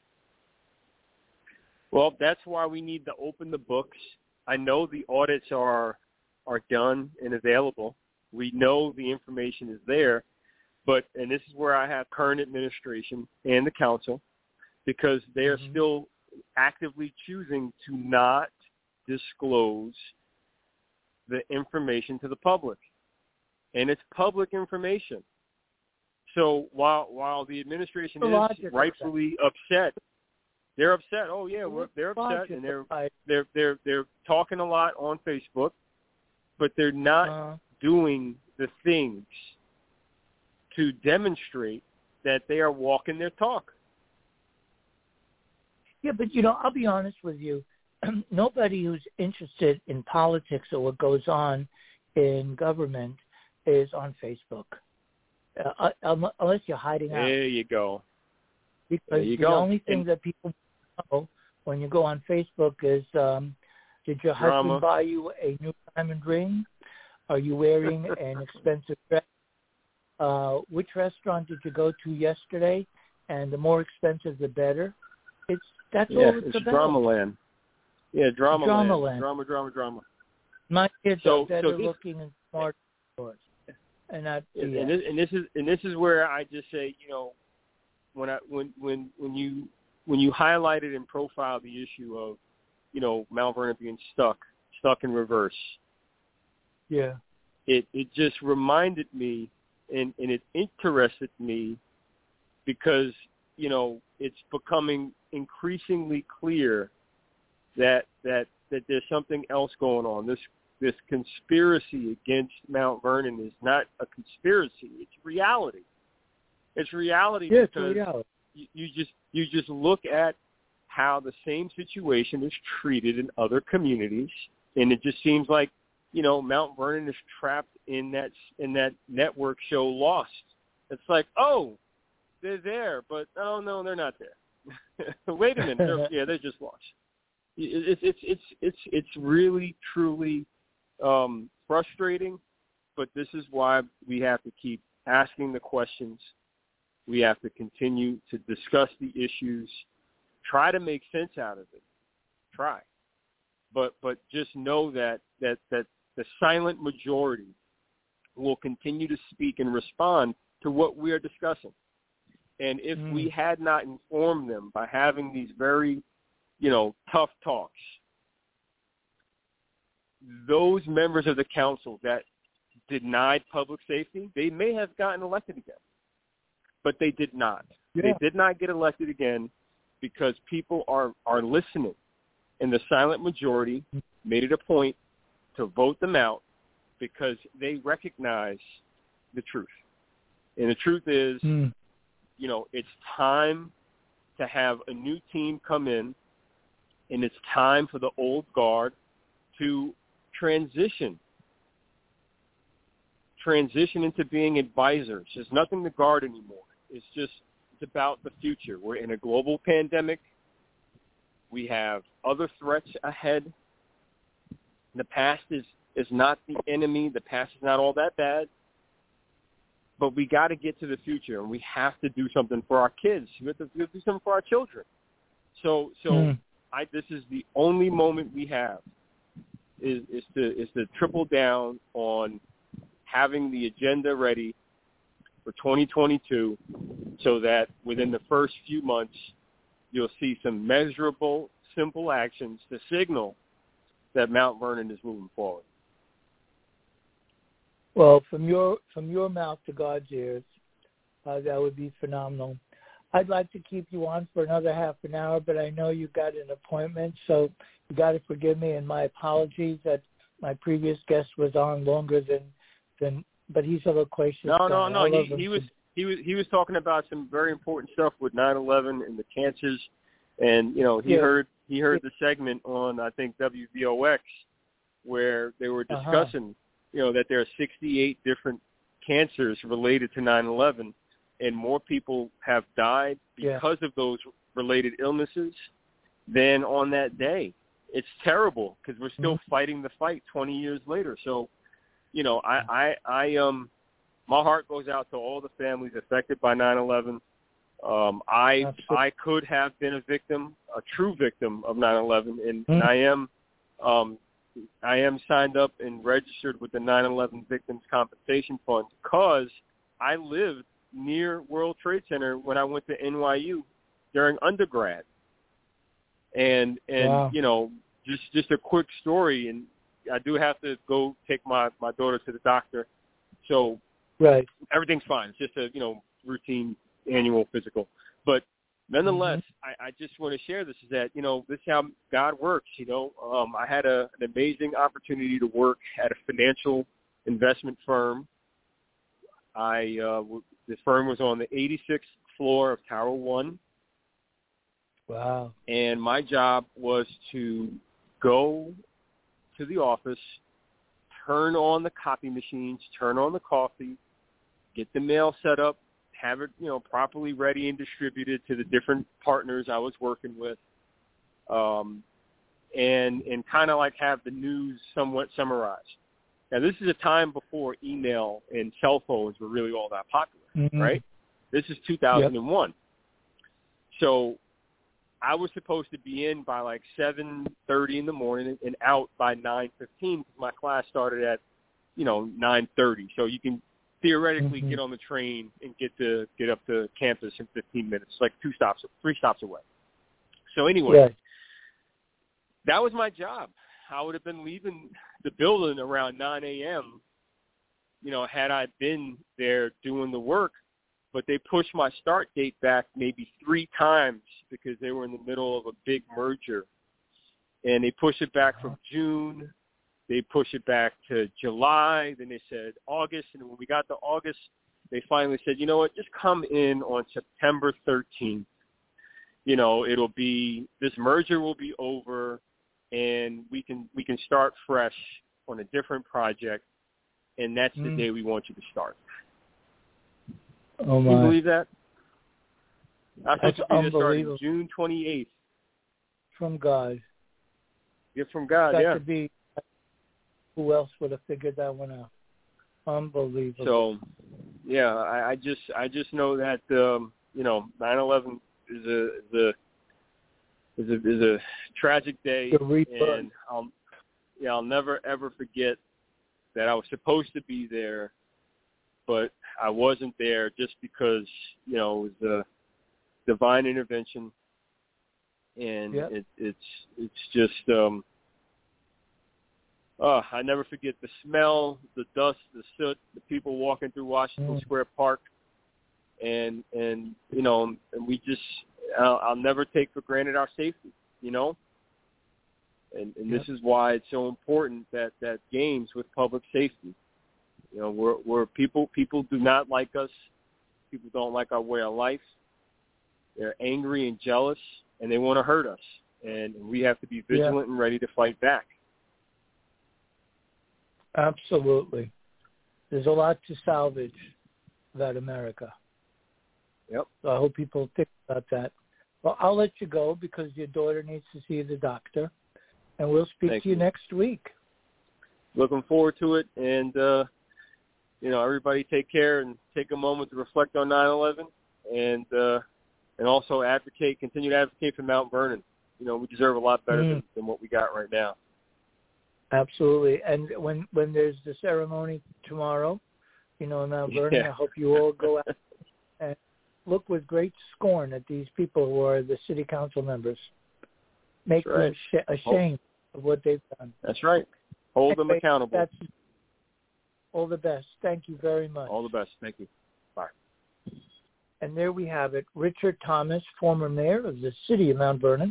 Well, that's why we need to open the books. I know the audits are are done and available. We know the information is there, but and this is where I have current administration and the council, because they are mm-hmm. still actively choosing to not disclose the information to the public, and it's public information. So while while the administration the is rightfully upset, they're upset. Oh yeah, we're, they're upset, and they're they're they're they're talking a lot on Facebook, but they're not uh, doing the things to demonstrate that they are walking their talk. Yeah, but you know, I'll be honest with you. Nobody who's interested in politics or what goes on in government is on Facebook. Uh, unless you're hiding out. There you go. Because there you the go. only thing and, that people know when you go on Facebook is, um, did your drama. husband buy you a new diamond ring? Are you wearing an expensive dress? Uh, which restaurant did you go to yesterday? And the more expensive, the better. It's that's yeah, all it's, it's about. Drama land. Yeah, drama, drama land. land. Drama, drama, drama. My kids so, are better so this, looking and smart stores. and that and, and, this, and this is and this is where I just say, you know, when I when when when you when you highlighted and profiled the issue of, you know, Mount Vernon being stuck stuck in reverse. Yeah. It it just reminded me, and, and it interested me, because, you know, it's becoming increasingly clear that that that there's something else going on. This this conspiracy against Mount Vernon is not a conspiracy; it's reality. It's reality yeah, because it's reality. You, you just you just look at how the same situation is treated in other communities, and it just seems like, you know, Mount Vernon is trapped in that in that network show Lost. It's like, oh, they're there, but oh no, they're not there. Wait a minute, they're, yeah, they're just lost. It's it's it's it's it's really truly um, frustrating, but this is why we have to keep asking the questions. We have to continue to discuss the issues, try to make sense out of it. Try, but but just know that that that the silent majority will continue to speak and respond to what we are discussing. And if mm. we had not informed them by having these very, you know, tough talks, those members of the council that denied public safety, they may have gotten elected again. But they did not. Yeah. They did not get elected again because people are, are listening. And the silent majority made it a point to vote them out because they recognize the truth. And the truth is, mm. you know, it's time to have a new team come in, and it's time for the old guard to transition. Transition into being advisors. There's nothing to guard anymore. It's just it's about the future. We're in a global pandemic. We have other threats ahead. The past is, is not the enemy. The past is not all that bad. But we got to get to the future, and we have to do something for our kids. We have to, we have to do something for our children. So, so mm. I, this is the only moment we have is, is to is to triple down on having the agenda ready for twenty twenty-two, so that within the first few months you'll see some measurable, simple actions to signal that Mount Vernon is moving forward. Well, from your from your mouth to God's ears, uh, that would be phenomenal. I'd like to keep you on for another half an hour, but I know you got an appointment, so you got to forgive me, and my apologies that my previous guest was on longer than than. But he's a loquacious No, guy. no, no. He, he was he was he was talking about some very important stuff with nine eleven and the cancers, and you know he yeah. heard he heard the segment on I think W V O X where they were discussing uh-huh. you know that there are sixty-eight different cancers related to nine eleven, and more people have died because yeah. of those related illnesses than on that day. It's terrible because we're still mm-hmm. fighting the fight twenty years later. So. You know, I, I, I, um, my heart goes out to all the families affected by nine eleven. Um, I, Absolutely. I could have been a victim, a true victim of nine eleven, and, mm-hmm. and I am, um, I am signed up and registered with the nine eleven Victims Compensation Fund because I lived near World Trade Center when I went to N Y U during undergrad. And, and wow. you know, just, just a quick story, and I do have to go take my, my daughter to the doctor. So right. everything's fine. It's just a, you know, routine annual physical. But nonetheless, mm-hmm. I, I just want to share this is that, you know, this is how God works. You know, um, I had a, an amazing opportunity to work at a financial investment firm. I uh, w- the firm was on the eighty-sixth floor of Tower One. Wow. And my job was to go to the office, turn on the copy machines, turn on the coffee, get the mail set up, have it, you know, properly ready and distributed to the different partners I was working with, um, and and kind of like have the news somewhat summarized. Now, this is a time before email and cell phones were really all that popular, mm-hmm. right? This is two thousand one. Yep. So I was supposed to be in by like seven thirty in the morning and out by nine fifteen because my class started at, you know, nine thirty. So you can theoretically mm-hmm. get on the train and get to get up to campus in fifteen minutes, like two stops, three stops away. So anyway, yes. that was my job. I would have been leaving the building around nine a.m., you know, had I been there doing the work. But they pushed my start date back maybe three times because they were in the middle of a big merger. And they pushed it back from June. They pushed it back to July. Then they said August. And when we got to August, they finally said, you know what, just come in on September thirteenth. You know, it'll be, this merger will be over, and we can we can start fresh on a different project, and that's the mm. day we want you to start. Oh my! Can you believe that? I That's supposed to be there starting unbelievable. June twenty-eighth. From God. Yeah, from God, Got yeah. To be, who else would have figured that one out? Unbelievable. So, yeah, I, I just I just know that um, you know nine eleven is a is a is a, is a tragic day, and I'll yeah I'll never ever forget that I was supposed to be there, but I wasn't there just because, you know, it was a divine intervention, and yep. it, it's it's just, um, oh, I never forget the smell, the dust, the soot, the people walking through Washington mm. Square Park, and, and you know, and we just, I'll, I'll never take for granted our safety, you know, and, and yep. this is why it's so important that, that games with public safety. You know, we're, we're people, people do not like us. People don't like our way of life. They're angry and jealous, and they want to hurt us. And we have to be vigilant yeah. and ready to fight back. Absolutely. There's a lot to salvage about America. Yep. So I hope people think about that. Well, I'll let you go because your daughter needs to see the doctor, and we'll speak Thank to you, you next week. Looking forward to it, and, uh, you know, everybody take care and take a moment to reflect on nine eleven, and uh, and also advocate, continue to advocate for Mount Vernon. You know, we deserve a lot better mm. than, than what we got right now. Absolutely. And when when there's the ceremony tomorrow, you know, in Mount Vernon, yeah. I hope you all go out and look with great scorn at these people who are the city council members. Make That's right. them sh- ashamed Hold. of what they've done. That's right. Hold anyway, them accountable. That's all the best. Thank you very much. All the best. Thank you. Bye. And there we have it. Richard Thomas, former mayor of the city of Mount Vernon,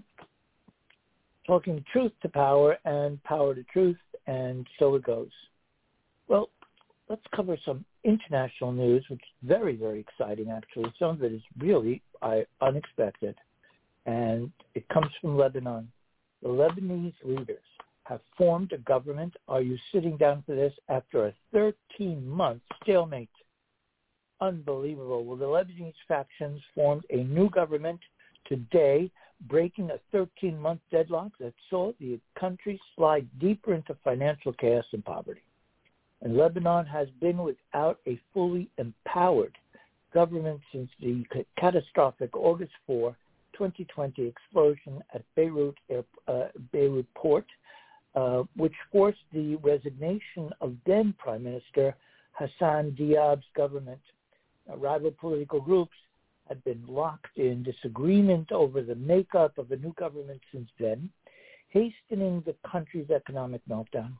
talking truth to power and power to truth, and so it goes. Well, let's cover some international news, which is very, very exciting, actually. Some of it is really uh, unexpected, and it comes from Lebanon. The Lebanese leaders have formed a government. Are you sitting down for this? After a thirteen-month stalemate. Unbelievable. Well, the Lebanese factions formed a new government today, breaking a thirteen-month deadlock that saw the country slide deeper into financial chaos and poverty. And Lebanon has been without a fully empowered government since the catastrophic August fourth, twenty twenty explosion at Beirut, uh, Beirut port, uh, which forced the resignation of then Prime Minister Hassan Diab's government. Uh, rival political groups had been locked in disagreement over the makeup of a new government since then, hastening the country's economic meltdown.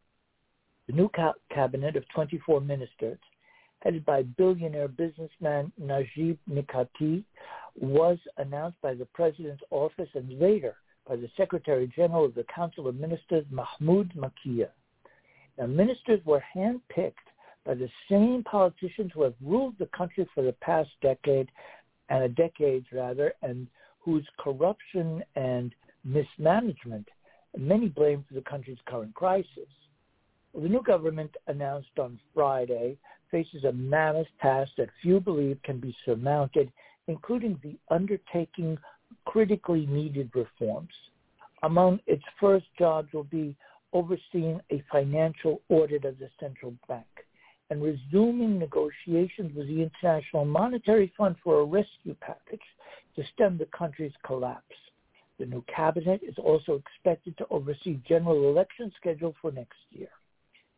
The new ca- cabinet of twenty-four ministers, headed by billionaire businessman Najib Mikati, was announced by the president's office and later by the Secretary General of the Council of Ministers, Mahmoud Makia. Now, ministers were handpicked by the same politicians who have ruled the country for the past decade, and a decades rather, and whose corruption and mismanagement many blame for the country's current crisis. Well, the new government, announced on Friday, faces a mammoth task that few believe can be surmounted, including the undertaking critically needed reforms. Among its first jobs will be overseeing a financial audit of the central bank and resuming negotiations with the International Monetary Fund for a rescue package to stem the country's collapse. The new cabinet is also expected to oversee general elections scheduled for next year.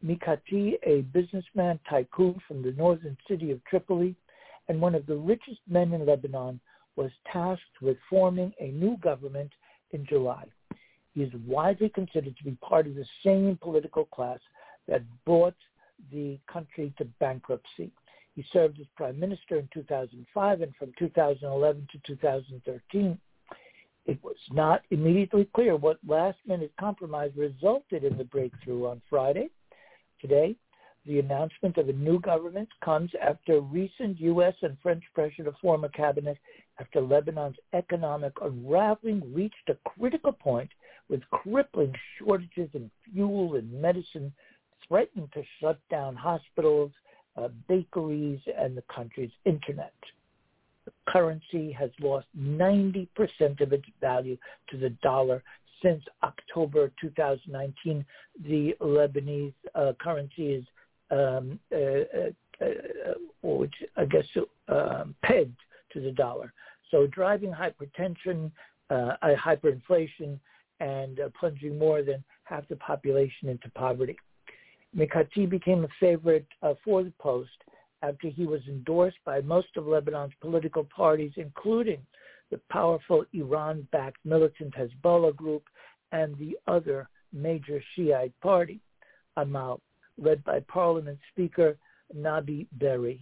Mikati, a businessman tycoon from the northern city of Tripoli and one of the richest men in Lebanon, was tasked with forming a new government in July. He is widely considered to be part of the same political class that brought the country to bankruptcy. He served as prime minister in two thousand five, and from two thousand eleven to two thousand thirteen, it was not immediately clear what last-minute compromise resulted in the breakthrough on Friday. Today, the announcement of a new government comes after recent U S and French pressure to form a cabinet after Lebanon's economic unraveling reached a critical point with crippling shortages in fuel and medicine threatening to shut down hospitals, uh, bakeries, and the country's internet. The currency has lost ninety percent of its value to the dollar since October two thousand nineteen. The Lebanese uh, currency is, um, uh, uh, uh, which I guess, uh, pegged to the dollar. So driving hypertension, uh, hyperinflation, and uh, plunging more than half the population into poverty. Mikati became a favorite uh, for the post after he was endorsed by most of Lebanon's political parties, including the powerful Iran-backed militant Hezbollah group and the other major Shiite party, Amal, led by Parliament Speaker Nabi Berri.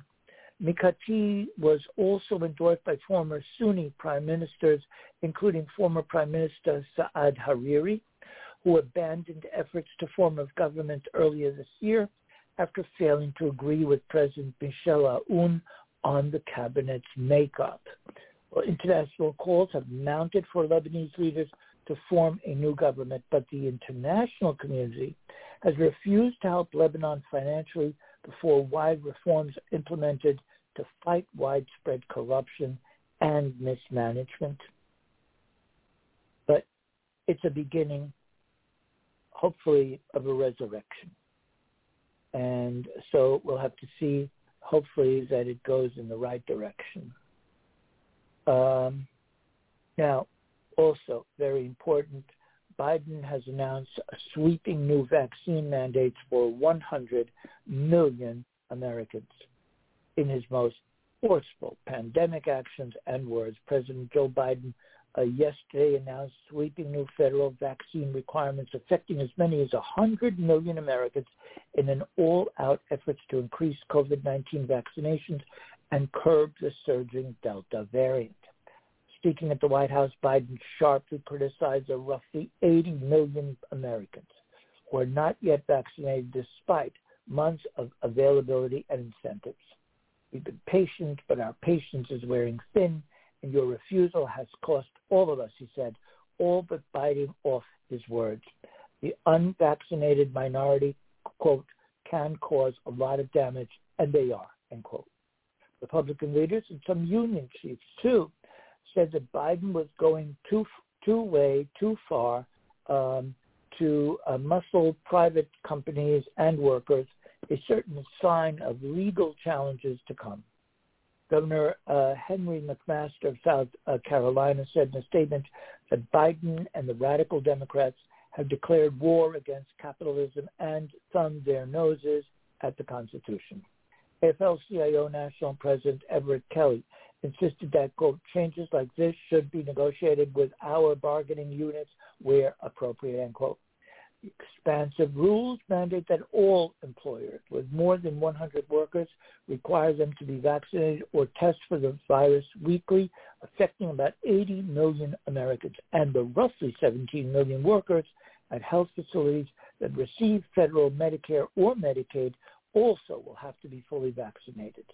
Mikati was also endorsed by former Sunni prime ministers, including former Prime Minister Saad Hariri, who abandoned efforts to form a government earlier this year after failing to agree with President Michel Aoun on the cabinet's makeup. Well, international calls have mounted for Lebanese leaders to form a new government, but the international community has refused to help Lebanon financially before wide reforms are implemented to fight widespread corruption and mismanagement. But it's a beginning, hopefully, of a resurrection. And so we'll have to see, hopefully, that it goes in the right direction. Um, now, also, very important, Biden has announced sweeping new vaccine mandates for one hundred million Americans. In his most forceful pandemic actions and words, President Joe Biden uh, yesterday announced sweeping new federal vaccine requirements affecting as many as one hundred million Americans in an all-out effort to increase COVID nineteen vaccinations and curb the surging Delta variant. Speaking at the White House, Biden sharply criticized the roughly eighty million Americans who are not yet vaccinated despite months of availability and incentives. We've been patient, but our patience is wearing thin, and your refusal has cost all of us, he said, all but biting off his words. The unvaccinated minority, quote, can cause a lot of damage, and they are, end quote. Republican leaders and some union chiefs, too, said that Biden was going too too way, too far um, to uh, muscle private companies and workers, a certain sign of legal challenges to come. Governor uh, Henry McMaster of South uh, Carolina said in a statement that Biden and the radical Democrats have declared war against capitalism and thumbed their noses at the Constitution. A F L C I O National President Everett Kelly insisted that, quote, changes like this should be negotiated with our bargaining units where appropriate, end quote. Expansive rules mandate that all employers with more than one hundred workers require them to be vaccinated or test for the virus weekly, affecting about eighty million Americans, and the roughly seventeen million workers at health facilities that receive federal Medicare or Medicaid also will have to be fully vaccinated.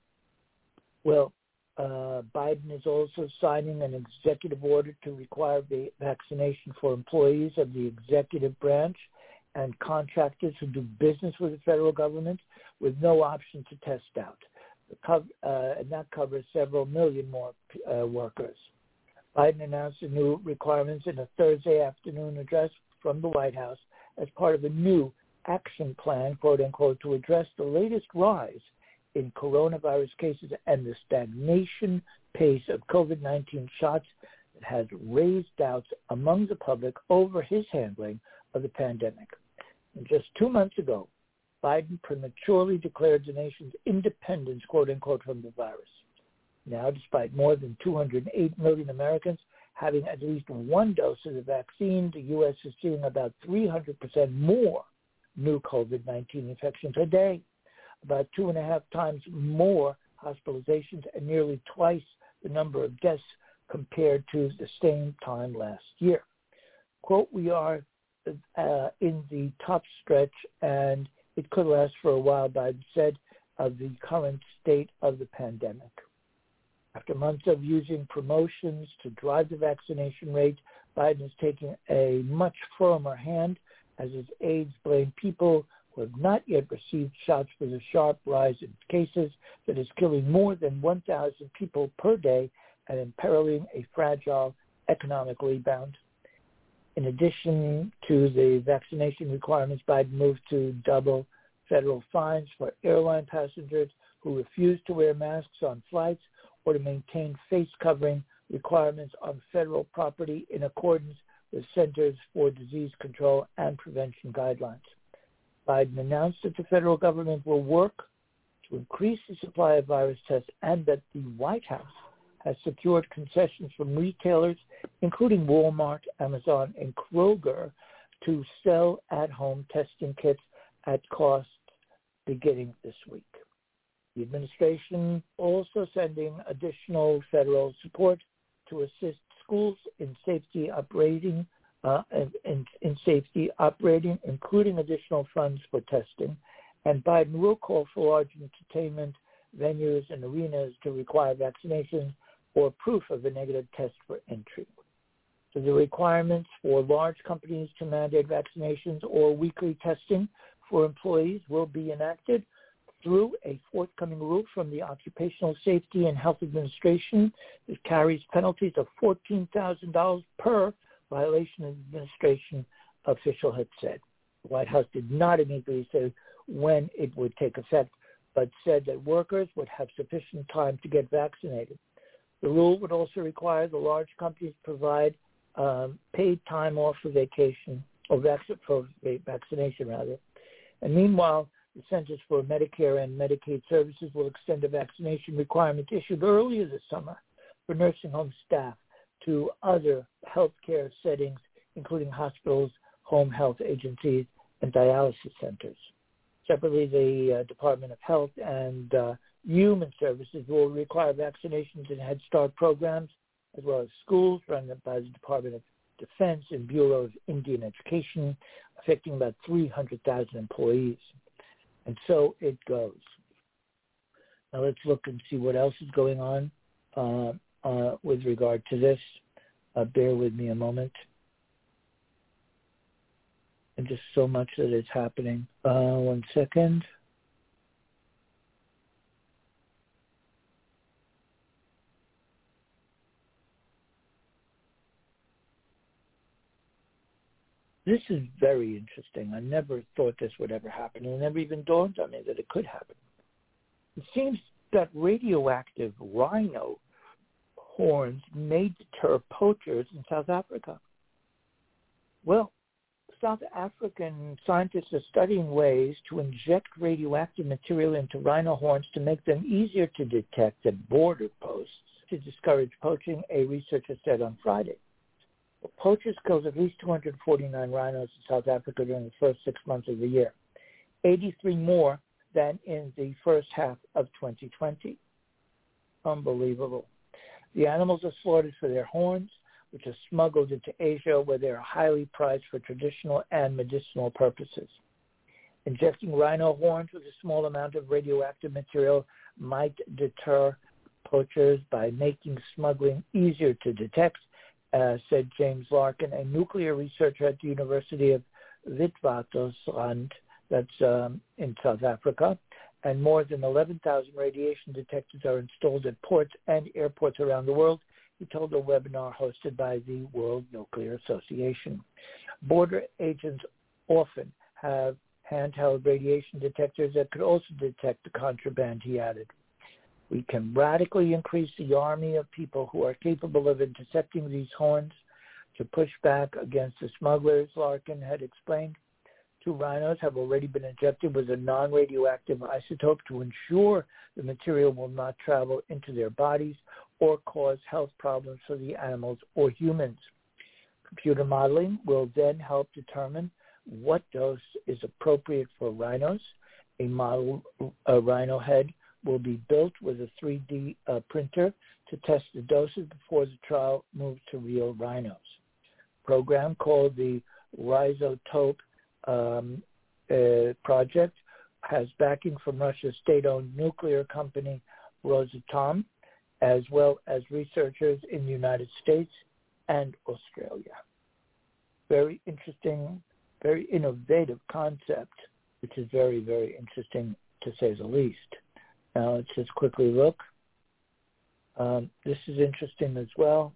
Well, Uh, Biden is also signing an executive order to require the vaccination for employees of the executive branch and contractors who do business with the federal government with no option to test out. The co- uh, and that covers several million more uh, workers. Biden announced the new requirements in a Thursday afternoon address from the White House as part of a new action plan, quote unquote, to address the latest rise in coronavirus cases and the stagnation pace of COVID nineteen shots that has raised doubts among the public over his handling of the pandemic. And just two months ago, Biden prematurely declared the nation's independence, quote-unquote, from the virus. Now, despite more than two hundred eight million Americans having at least one dose of the vaccine, the U S is seeing about three hundred percent more new COVID nineteen infections a day, about two and a half times more hospitalizations, and nearly twice the number of deaths compared to the same time last year. Quote, we are uh, in the top stretch, and it could last for a while, Biden said, of the current state of the pandemic. After months of using promotions to drive the vaccination rate, Biden is taking a much firmer hand as his aides blame people who have not yet received shots for the sharp rise in cases that is killing more than one thousand people per day and imperiling a fragile economic rebound. In addition to the vaccination requirements, Biden moved to double federal fines for airline passengers who refuse to wear masks on flights or to maintain face covering requirements on federal property in accordance with Centers for Disease Control and Prevention guidelines. Biden announced that the federal government will work to increase the supply of virus tests and that the White House has secured concessions from retailers, including Walmart, Amazon, and Kroger, to sell at-home testing kits at cost beginning this week. The administration also sending additional federal support to assist schools in safety operating, uh, in, in safety operating, including additional funds for testing. And Biden will call for large entertainment venues and arenas to require vaccination or proof of a negative test for entry. So the requirements for large companies to mandate vaccinations or weekly testing for employees will be enacted through a forthcoming rule from the Occupational Safety and Health Administration that carries penalties of fourteen thousand dollars per violation, of administration official had said. The White House did not immediately say when it would take effect, but said that workers would have sufficient time to get vaccinated. The rule would also require the large companies provide um, paid time off for vacation, or vac- for vaccination, rather. And meanwhile, the Centers for Medicare and Medicaid Services will extend a vaccination requirement issued earlier this summer for nursing home staff to other healthcare settings, including hospitals, home health agencies, and dialysis centers. Separately, the uh, Department of Health and uh, Human Services will require vaccinations in Head Start programs, as well as schools run by the Department of Defense and Bureau of Indian Education, affecting about three hundred thousand employees. And so it goes. Now let's look and see what else is going on uh, uh, with regard to this. Uh, bear with me a moment. And just so much that is happening. Uh, one second. This is very interesting. I never thought this would ever happen. It never even dawned on me that it could happen. It seems that radioactive rhino horns may deter poachers in South Africa. Well, South African scientists are studying ways to inject radioactive material into rhino horns to make them easier to detect at border posts to discourage poaching, a researcher said on Friday. Well, poachers killed at least two hundred forty-nine rhinos in South Africa during the first six months of the year, eighty-three more than in the first half of twenty twenty. Unbelievable. The animals are slaughtered for their horns, which are smuggled into Asia, where they are highly prized for traditional and medicinal purposes. Injecting rhino horns with a small amount of radioactive material might deter poachers by making smuggling easier to detect, uh, said James Larkin, a nuclear researcher at the University of Witwatersrand, that's um, in South Africa. And more than eleven thousand radiation detectors are installed at ports and airports around the world, he told a webinar hosted by the World Nuclear Association. Border agents often have handheld radiation detectors that could also detect the contraband, he added. We can radically increase the army of people who are capable of intercepting these horns to push back against the smugglers, Larkin had explained. Two rhinos have already been injected with a non-radioactive isotope to ensure the material will not travel into their bodies or cause health problems for the animals or humans. Computer modeling will then help determine what dose is appropriate for rhinos. A model a rhino head will be built with a three D uh, printer to test the doses before the trial moves to real rhinos. A program called the Rhizotope um, uh, project has backing from Russia's state-owned nuclear company Rosatom, as well as researchers in the United States and Australia. Very interesting, very innovative concept, which is very, very interesting to say the least. Now let's just quickly look. Um, this is interesting as well.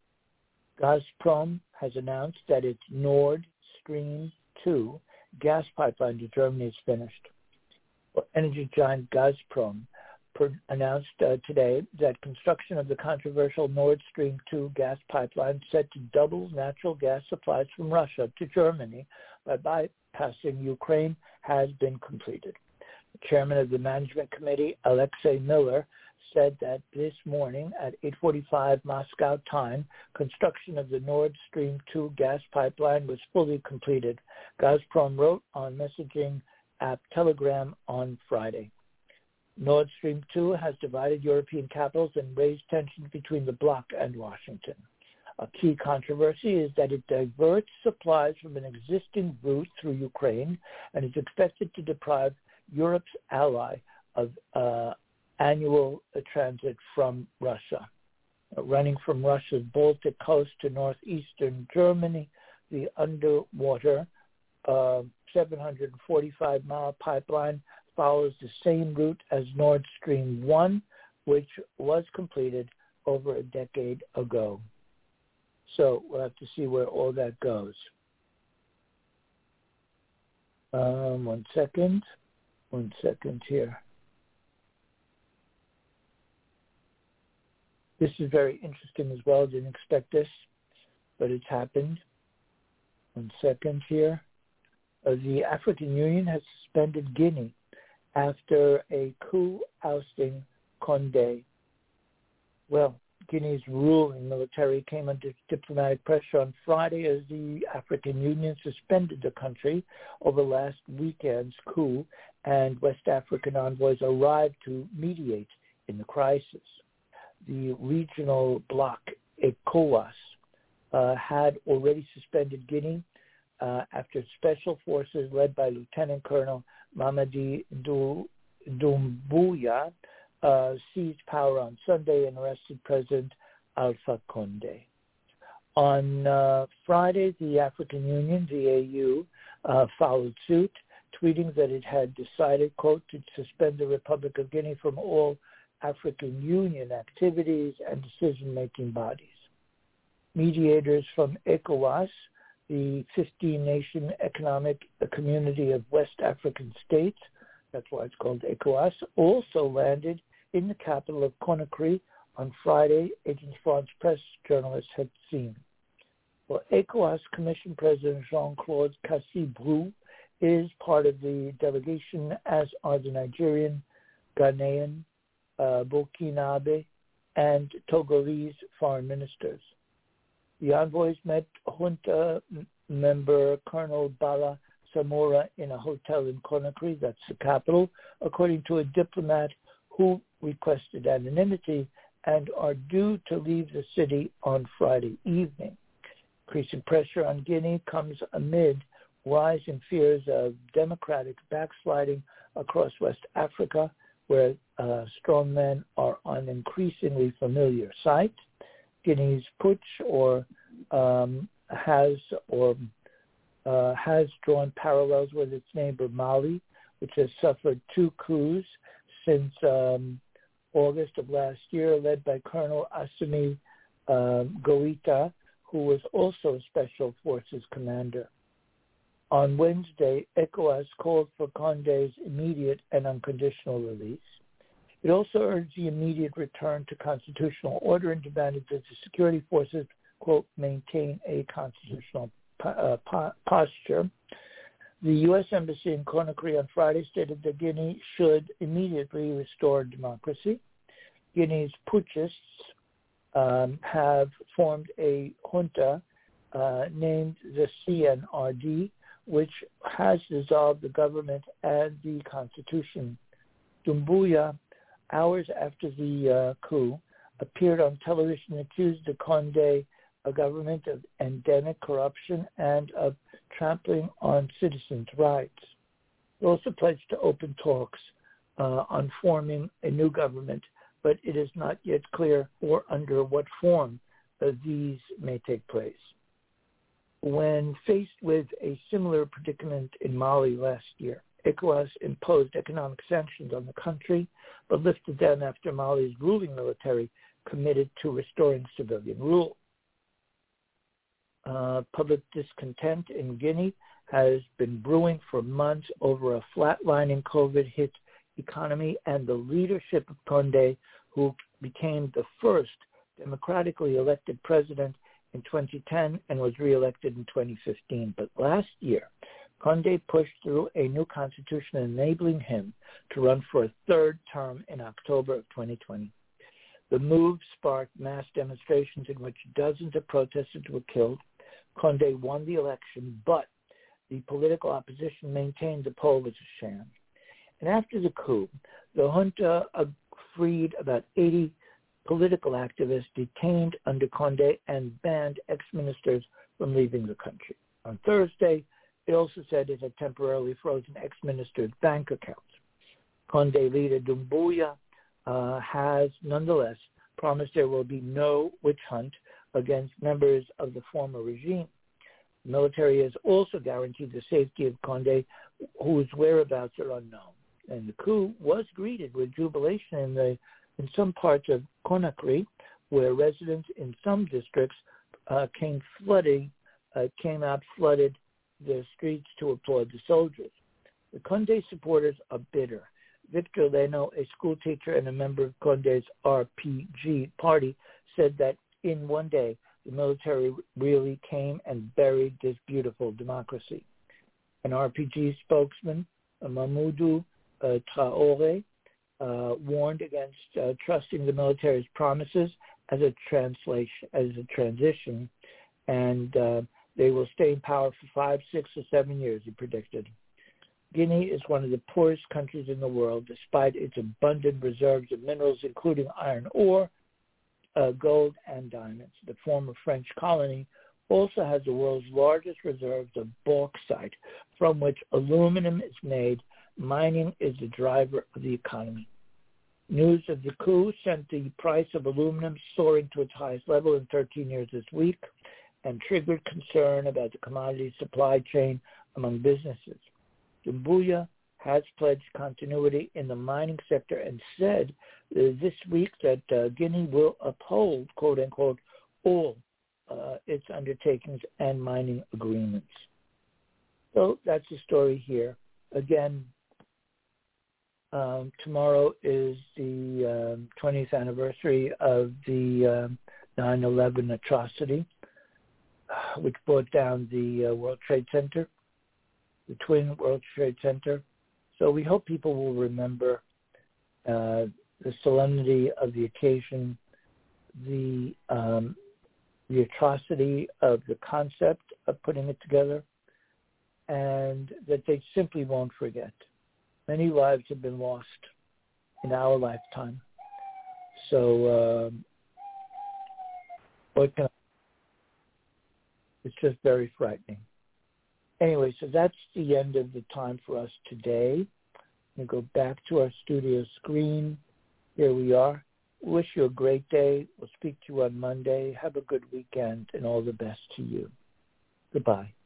Gazprom has announced that its Nord Stream two gas pipeline to Germany is finished. Well, energy giant Gazprom per- announced uh, today that construction of the controversial Nord Stream two gas pipeline set to double natural gas supplies from Russia to Germany by bypassing Ukraine has been completed. The chairman of the management committee, Alexei Miller, said that this morning at eight forty-five Moscow time, construction of the Nord Stream two gas pipeline was fully completed. Gazprom wrote on messaging app Telegram on Friday. Nord Stream two has divided European capitals and raised tensions between the bloc and Washington. A key controversy is that it diverts supplies from an existing route through Ukraine and is expected to deprive Europe's ally of uh, annual uh, transit from Russia. Uh, running from Russia's Baltic coast to northeastern Germany, the underwater uh, seven hundred forty-five mile pipeline follows the same route as Nord Stream one, which was completed over a decade ago. So we'll have to see where all that goes. Um, one second. One second here. This is very interesting as well. Didn't expect this, but it's happened. One second here. Uh, the African Union has suspended Guinea after a coup ousting Condé. Well, Guinea's ruling military came under diplomatic pressure on Friday as the African Union suspended the country over last weekend's coup, and West African envoys arrived to mediate in the crisis. The regional bloc, ECOWAS, uh, had already suspended Guinea uh, after special forces led by Lieutenant Colonel Mamadi Doumbouya uh, seized power on Sunday and arrested President Alpha Condé. On uh, Friday, the African Union, the A U, uh, followed suit, tweeting that it had decided, quote, to suspend the Republic of Guinea from all African Union activities and decision-making bodies. Mediators from ECOWAS, the fifteen-nation economic community of West African states, that's why it's called ECOWAS, also landed in the capital of Conakry on Friday, Agence France press journalists had seen. Well, ECOWAS Commission President Jean-Claude Cassibru is part of the delegation, as are the Nigerian, Ghanaian, uh, Burkinabe, and Togolese foreign ministers. The envoys met junta member Colonel Bala Samora in a hotel in Conakry, that's the capital, according to a diplomat who requested anonymity and are due to leave the city on Friday evening. Increasing pressure on Guinea comes amid rising fears of democratic backsliding across West Africa, where uh, strongmen are on increasingly familiar sight. Guinea's putsch or um, has or uh, has drawn parallels with its neighbor Mali, which has suffered two coups since um, August of last year, led by Colonel Assimi um, Goïta, who was also a special forces commander. On Wednesday, ECOWAS called for Condé's immediate and unconditional release. It also urged the immediate return to constitutional order and demanded that the security forces, quote, maintain a constitutional uh, po- posture. The U S Embassy in Conakry on Friday stated that Guinea should immediately restore democracy. Guinea's putschists um, have formed a junta uh, named the C N R D, which has dissolved the government and the constitution. Doumbouya, hours after the uh, coup, appeared on television and accused the Condé a government of endemic corruption and of trampling on citizens' rights. He also pledged to open talks uh, on forming a new government, but it is not yet clear or under what form uh, these may take place. When faced with a similar predicament in Mali last year, ECOWAS imposed economic sanctions on the country, but lifted them after Mali's ruling military committed to restoring civilian rule. Uh, public discontent in Guinea has been brewing for months over a flatlining COVID-hit economy and the leadership of Condé, who became the first democratically elected president in twenty ten and was reelected in twenty fifteen. But last year, Condé pushed through a new constitution enabling him to run for a third term in October of twenty twenty. The move sparked mass demonstrations in which dozens of protesters were killed. Condé won the election, but the political opposition maintained the poll was a sham. And after the coup, the junta freed about eighty political activists detained under Condé and banned ex-ministers from leaving the country. On Thursday, it also said it had temporarily frozen ex-ministers' bank accounts. Condé leader Doumbouya uh, has nonetheless promised there will be no witch hunt against members of the former regime. The military has also guaranteed the safety of Condé, whose whereabouts are unknown. And the coup was greeted with jubilation in the in some parts of Conakry, where residents in some districts uh, came flooding, uh, came out flooded the streets to applaud the soldiers. The Condé supporters are bitter. Victor Leno, a school teacher and a member of Condé's R P G party, said that in one day, the military really came and buried this beautiful democracy. An R P G spokesman, Mamadou uh, Traoré, uh, warned against uh, trusting the military's promises as a translation, as a transition, and uh, they will stay in power for five, six, or seven years, he predicted. Guinea is one of the poorest countries in the world, despite its abundant reserves of minerals, including iron ore, uh, gold, and diamonds. The former French colony also has the world's largest reserves of bauxite, from which aluminum is made. Mining is the driver of the economy. News of the coup sent the price of aluminum soaring to its highest level in thirteen years this week and triggered concern about the commodity supply chain among businesses. Doumbouya has pledged continuity in the mining sector and said uh, this week that uh, Guinea will uphold, quote unquote, all uh, its undertakings and mining agreements. So that's the story here. Again, um, tomorrow is the um, twentieth anniversary of the um, nine eleven atrocity, uh, which brought down the uh, World Trade Center, the Twin World Trade Center. So we hope people will remember uh, the solemnity of the occasion, the um, the atrocity of the concept of putting it together, and that they simply won't forget. Many lives have been lost in our lifetime. So um, what can I, it's just very frightening. Anyway, so that's the end of the time for us today. I'm going to go back to our studio screen. Here we are. Wish you a great day. We'll speak to you on Monday. Have a good weekend and all the best to you. Goodbye.